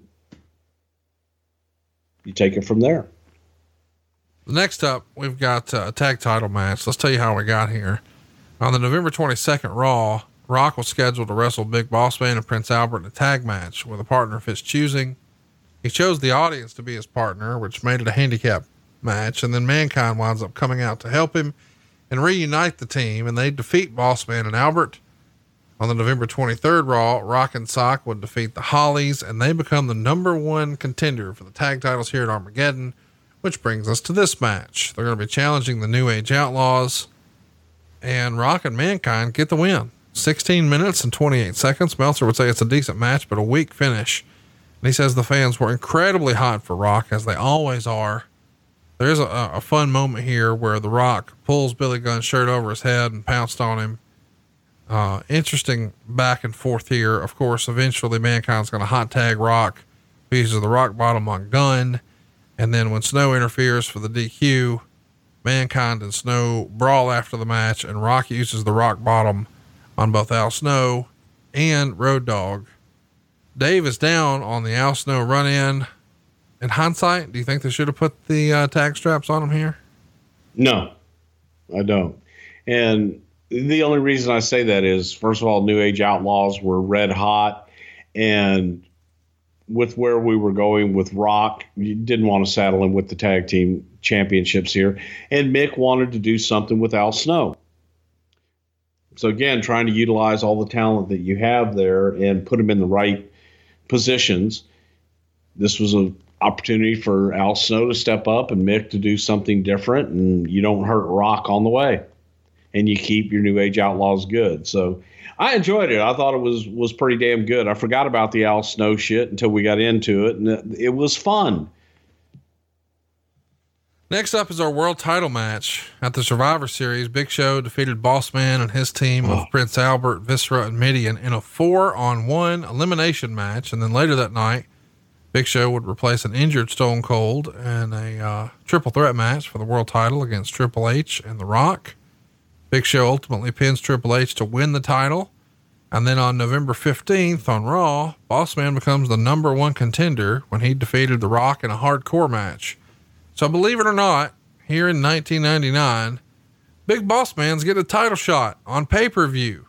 you take it from there. Next up, we've got a tag title match. Let's tell you how we got here. On the November 22nd Raw, Rock was scheduled to wrestle Big Boss Man and Prince Albert in a tag match with a partner of his choosing. He chose the audience to be his partner, which made it a handicap match. And then Mankind winds up coming out to help him and reunite the team, and they defeat Boss Man and Albert. On the November 23rd Raw, Rock and Sock would defeat the Hollies, and they become the number one contender for the tag titles here at Armageddon, which brings us to this match. They're going to be challenging the New Age Outlaws, and Rock and Mankind get the win. 16 minutes and 28 seconds. Meltzer would say it's a decent match, but a weak finish. And he says the fans were incredibly hot for Rock, as they always are. There is a fun moment here where The Rock pulls Billy Gunn's shirt over his head and pounced on him. Interesting back and forth here. Of course, eventually Mankind's going to hot tag Rock. He uses the rock bottom on Gunn. And then when Snow interferes for the DQ, Mankind and Snow brawl after the match, and Rock uses the rock bottom on both Al Snow and Road Dogg. Dave is down on the Al Snow run in, in hindsight, do you think they should have put the tag straps on them here? No, I don't. And the only reason I say that is, first of all, New Age Outlaws were red hot, and with where we were going with Rock, you didn't want to saddle him with the tag team championships here. And Mick wanted to do something with Al Snow. So again, trying to utilize all the talent that you have there and put them in the right positions. This was an opportunity for Al Snow to step up and Mick to do something different, and you don't hurt Rock on the way, and you keep your New Age Outlaws good. So I enjoyed it. I thought it was pretty damn good. I forgot about the Al Snow shit until we got into it, and it was fun. Next up is our world title match at the Survivor Series. Big Show defeated Boss Man and his team of Prince Albert, Viscera, and Mideon in a 4-on-1 elimination match. And then later that night, Big Show would replace an injured Stone Cold in a triple threat match for the world title against Triple H and The Rock. Big Show ultimately pins Triple H to win the title. And then on November 15th on Raw, Boss Man becomes the number one contender when he defeated The Rock in a hardcore match. So believe it or not, here in 1999, Big Boss Man's getting a title shot on pay-per-view.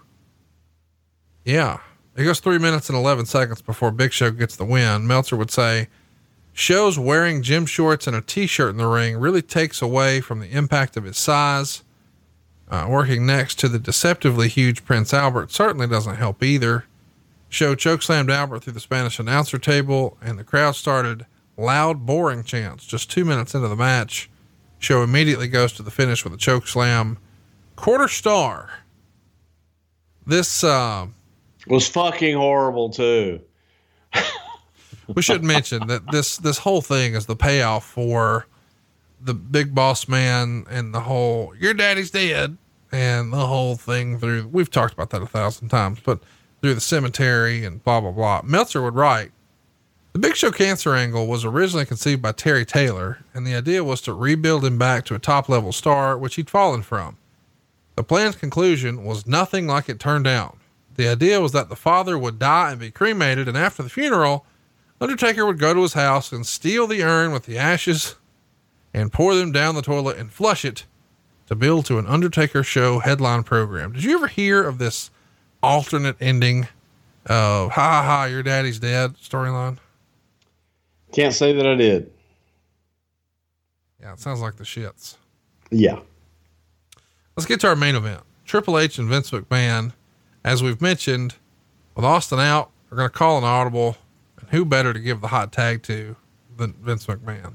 Yeah. It goes 3 minutes and 11 seconds before Big Show gets the win. Meltzer would say, Show's wearing gym shorts and a t-shirt in the ring really takes away from the impact of his size. Working next to the deceptively huge Prince Albert certainly doesn't help either. Show chokeslammed Albert through the Spanish announcer table, and the crowd started loud, boring chants. Just 2 minutes into the match, Show immediately goes to the finish with a choke slam. Quarter star. This was fucking horrible too. We should mention that this whole thing is the payoff for the Big Boss Man and the whole "your daddy's dead" and the whole thing through. We've talked about that 1,000 times, but through the cemetery and blah blah blah. Meltzer would write, the Big Show cancer angle was originally conceived by Terry Taylor, and the idea was to rebuild him back to a top level star, which he'd fallen from. The plan's conclusion was nothing like it turned out. The idea was that the father would die and be cremated, and after the funeral, Undertaker would go to his house and steal the urn with the ashes and pour them down the toilet and flush it to build to an Undertaker show headline program. Did you ever hear of this alternate ending of ha ha ha, your daddy's dead storyline? Can't say that I did. Yeah, it sounds like the shits. Yeah. Let's get to our main event. Triple H and Vince McMahon. As we've mentioned, with Austin out, we're going to call an audible, and who better to give the hot tag to than Vince McMahon?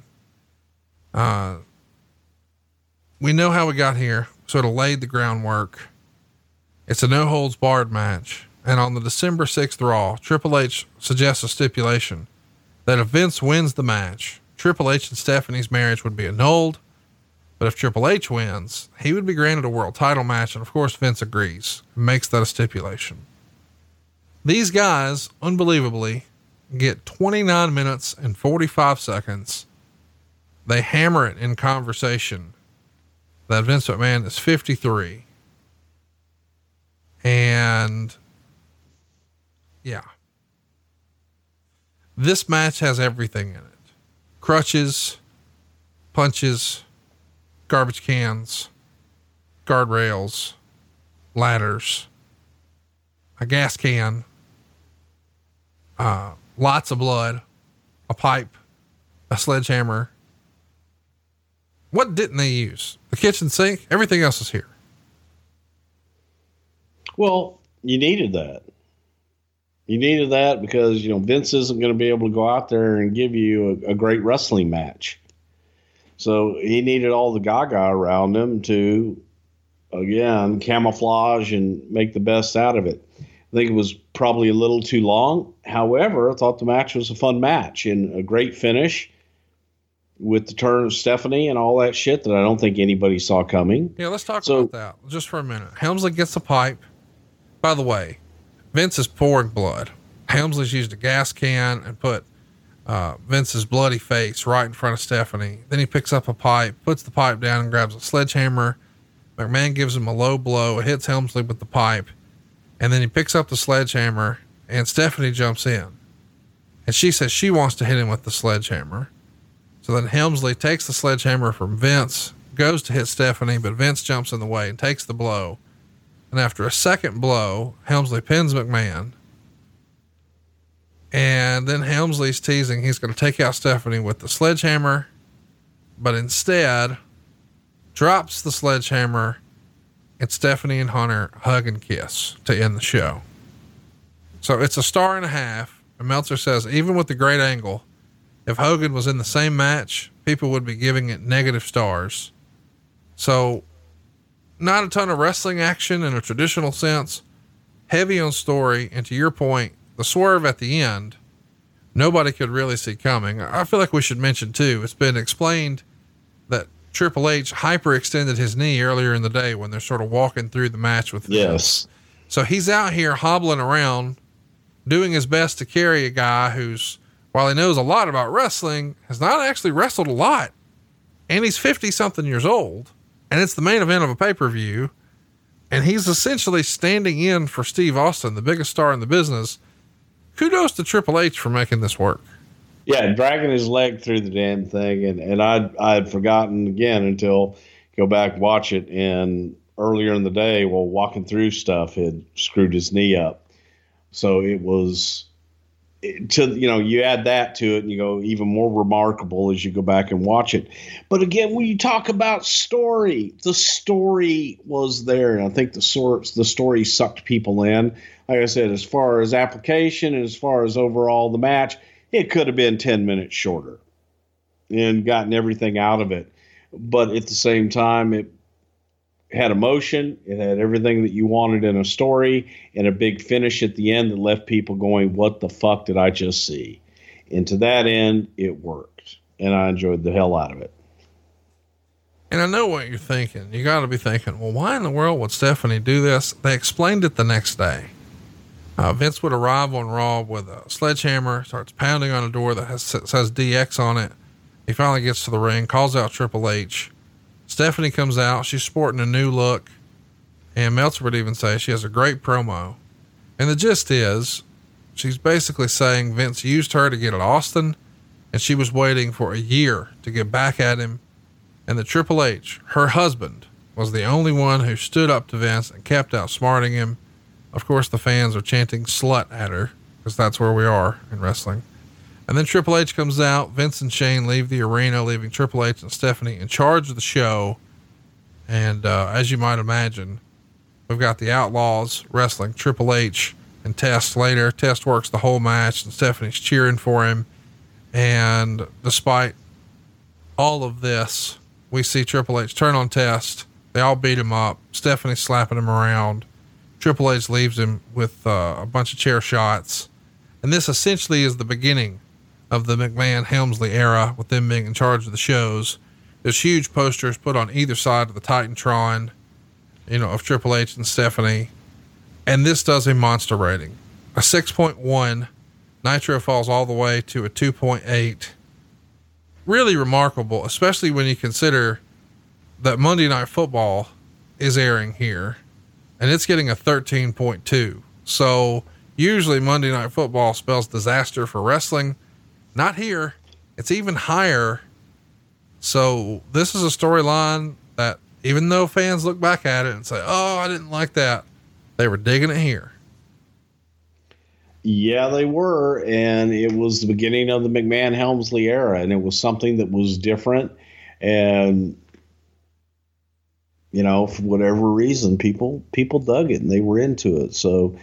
We know how we got here, sort of laid the groundwork. It's a no holds barred match. And on the December 6th Raw, Triple H suggests a stipulation that if Vince wins the match, Triple H and Stephanie's marriage would be annulled. But if Triple H wins, he would be granted a world title match. And of course, Vince agrees and makes that a stipulation. These guys, unbelievably, get 29 minutes and 45 seconds. They hammer it in conversation that Vince McMahon is 53. And yeah, this match has everything in it. Crutches, punches, garbage cans, guardrails, ladders, a gas can, lots of blood, a pipe, a sledgehammer. What didn't they use? The kitchen sink? Everything else is here. Well, you needed that. You needed that because, Vince isn't going to be able to go out there and give you a great wrestling match. So he needed all the gaga around him to, again, camouflage and make the best out of it. I think it was probably a little too long. However, I thought the match was a fun match and a great finish with the turn of Stephanie and all that shit that I don't think anybody saw coming. Yeah, let's talk about that just for a minute. Helmsley gets a pipe. By the way, Vince is pouring blood. Helmsley's used a gas can and put Vince's bloody face right in front of Stephanie. Then he picks up a pipe, puts the pipe down and grabs a sledgehammer. McMahon gives him a low blow. It hits Helmsley with the pipe. And then he picks up the sledgehammer and Stephanie jumps in. And she says she wants to hit him with the sledgehammer. So then Helmsley takes the sledgehammer from Vince, goes to hit Stephanie, but Vince jumps in the way and takes the blow. And after a second blow, Helmsley pins McMahon. And then Helmsley's teasing he's going to take out Stephanie with the sledgehammer, but instead drops the sledgehammer, and Stephanie and Hunter hug and kiss to end the show. So it's a 1.5 stars. And Meltzer says, even with the great angle, if Hogan was in the same match, people would be giving it negative stars. So not a ton of wrestling action in a traditional sense, heavy on story. And to your point, the swerve at the end, nobody could really see coming. I feel like we should mention too, it's been explained that Triple H hyperextended his knee earlier in the day when they're sort of walking through the match with Yes. So he's out here hobbling around, doing his best to carry a guy who's, while he knows a lot about wrestling, has not actually wrestled a lot. And he's 50 something years old, and it's the main event of a pay-per-view. And he's essentially standing in for Steve Austin, the biggest star in the business. Kudos to Triple H for making this work. Yeah, dragging his leg through the damn thing. And I'd forgotten again until go back, watch it. And earlier in the day, while walking through stuff, had screwed his knee up. So it was you add that to it and you go even more remarkable as you go back and watch it. But again, when you talk about story, the story was there. And I think the story sucked people in. Like I said, as far as application and as far as overall the match, it could have been 10 minutes shorter and gotten everything out of it. But at the same time, it had emotion. It had everything that you wanted in a story, and a big finish at the end that left people going, what the fuck did I just see? And to that end, it worked, and I enjoyed the hell out of it. And I know what you're thinking. You got to be thinking, well, why in the world would Stephanie do this? They explained it the next day. Vince would arrive on Raw with a sledgehammer, starts pounding on a door that says DX on it. He finally gets to the ring, calls out Triple H. Stephanie comes out. She's sporting a new look, and Meltzer would even say she has a great promo. And the gist is she's basically saying Vince used her to get at Austin, and she was waiting for a year to get back at him. And that Triple H, her husband, was the only one who stood up to Vince and kept outsmarting him. Of course, the fans are chanting slut at her because that's where we are in wrestling. And then Triple H comes out. Vince and Shane leave the arena, leaving Triple H and Stephanie in charge of the show. And as you might imagine, we've got the Outlaws wrestling Triple H and Test later. Test works the whole match, and Stephanie's cheering for him. And despite all of this, we see Triple H turn on Test. They all beat him up. Stephanie's slapping him around. Triple H leaves him with a bunch of chair shots. And this essentially is the beginning of the McMahon Helmsley era, with them being in charge of the shows. There's huge posters put on either side of the Titantron, of Triple H and Stephanie. And this does a monster rating, a 6.1. Nitro falls all the way to a 2.8. Really remarkable, especially when you consider that Monday Night Football is airing here and it's getting a 13.2. So usually Monday Night Football spells disaster for wrestling. Not here. It's even higher. So this is a storyline that, even though fans look back at it and say, oh, I didn't like that, they were digging it here. Yeah, they were. And it was the beginning of the McMahon Helmsley era. And it was something that was different. And, for whatever reason, people dug it and they were into it. So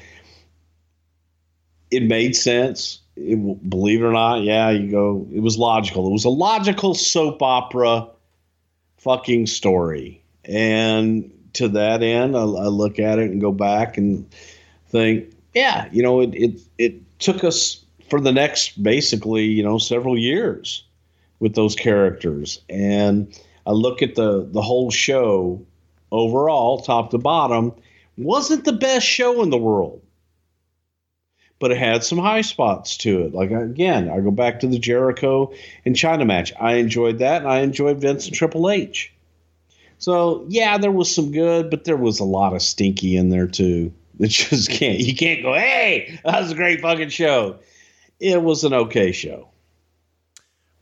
it made sense. Believe it or not, it was logical. It was a logical soap opera fucking story. And to that end, I look at it and go back and think, it took us for the next, basically, several years with those characters. And I look at the whole show overall, top to bottom, wasn't the best show in the world. But it had some high spots to it. Like, again, I go back to the Jericho and China match. I enjoyed that, and I enjoyed Vince and Triple H. So, yeah, there was some good, but there was a lot of stinky in there, too. You can't go, hey, that was a great fucking show. It was an okay show.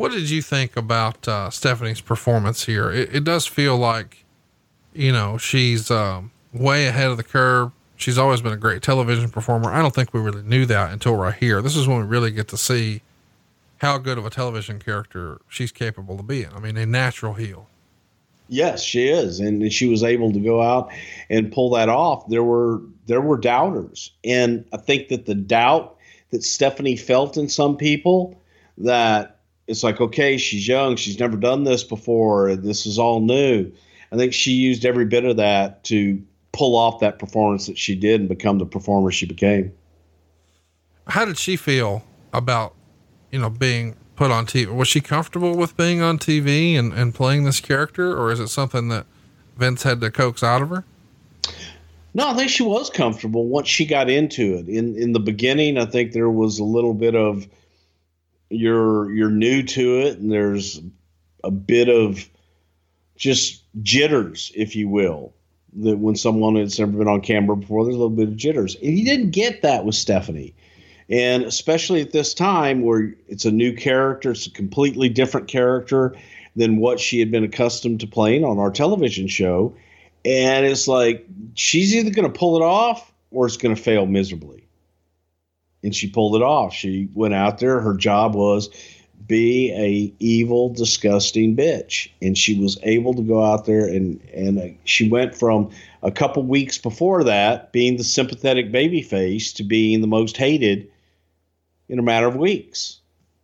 What did you think about Stephanie's performance here? It does feel like, she's way ahead of the curve. She's always been a great television performer. I don't think we really knew that until right here. This is when we really get to see how good of a television character she's capable of being. I mean, a natural heel. Yes, she is. And she was able to go out and pull that off. There were doubters. And I think that the doubt that Stephanie felt in some people, that it's like, okay, she's young. She's never done this before. This is all new. I think she used every bit of that to pull off that performance that she did and become the performer she became. How did she feel about, being put on TV? Was she comfortable with being on TV and playing this character, or is it something that Vince had to coax out of her? No, I think she was comfortable once she got into it. In the beginning, I think there was a little bit of you're new to it, and there's a bit of just jitters, if you will, that when someone has never been on camera before, there's a little bit of jitters. And you didn't get that with Stephanie. And especially at this time where it's a new character, it's a completely different character than what she had been accustomed to playing on our television show. And it's like, she's either going to pull it off or it's going to fail miserably. And she pulled it off. She went out there. Her job was be a evil, disgusting bitch. And she was able to go out there and she went from a couple weeks before that being the sympathetic baby face to being the most hated in a matter of weeks.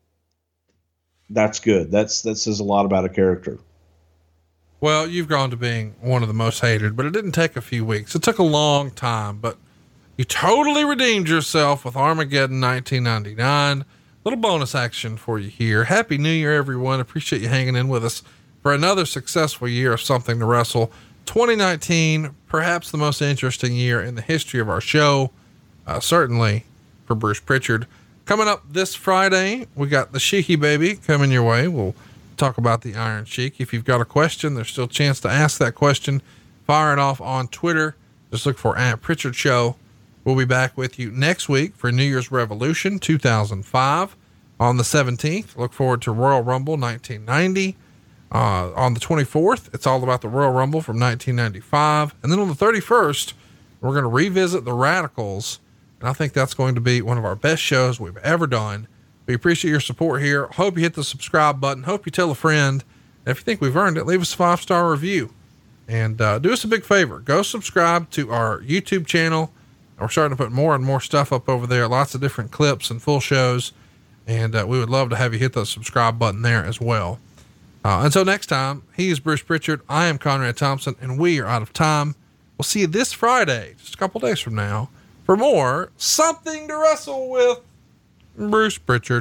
That's good. That says a lot about a character. Well, you've gone to being one of the most hated, but it didn't take a few weeks. It took a long time, but you totally redeemed yourself with Armageddon 1999. Little bonus action for you here. Happy New Year, everyone. Appreciate you hanging in with us for another successful year of Something to Wrestle. 2019, perhaps the most interesting year in the history of our show. Certainly for Bruce Pritchard. Coming up this Friday, we got the Sheiky Baby coming your way. We'll talk about the Iron Sheik. If you've got a question, there's still a chance to ask that question. Fire it off on Twitter. Just look for @Pritchard Show. We'll be back with you next week for New Year's Revolution 2005 on the 17th. Look forward to Royal Rumble 1990. On the 24th, it's all about the Royal Rumble from 1995. And then on the 31st, we're going to revisit the Radicals. And I think that's going to be one of our best shows we've ever done. We appreciate your support here. Hope you hit the subscribe button. Hope you tell a friend. And if you think we've earned it, leave us a 5-star review and do us a big favor. Go subscribe to our YouTube channel. We're starting to put more and more stuff up over there. Lots of different clips and full shows. And we would love to have you hit the subscribe button there as well. Until next time, he is Bruce Pritchard. I am Conrad Thompson, and we are out of time. We'll see you this Friday, just a couple days from now, for more Something to Wrestle with Bruce Pritchard.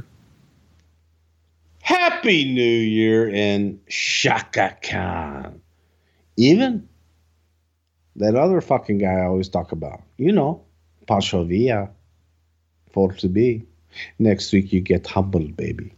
Happy New Year and Shaka Khan. Even that other fucking guy I always talk about, Pachovia, for to be. Next week you get humbled, baby.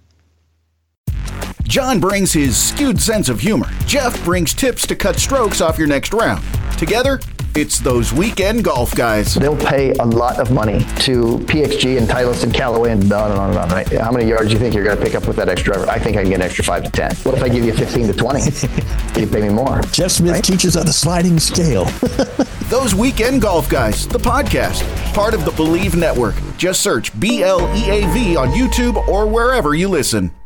John brings his skewed sense of humor. Jeff brings tips to cut strokes off your next round. Together, it's those weekend golf guys. They'll pay a lot of money to PXG and Titleist and Callaway and on and on and on, right? How many yards do you think you're going to pick up with that extra driver? I think I can get an extra 5 to 10. What if I give you 15 to 20? You pay me more. Jeff Smith teaches on a sliding scale. Those Weekend Golf Guys, the podcast, part of the Believe Network. Just search BLEAV on YouTube or wherever you listen.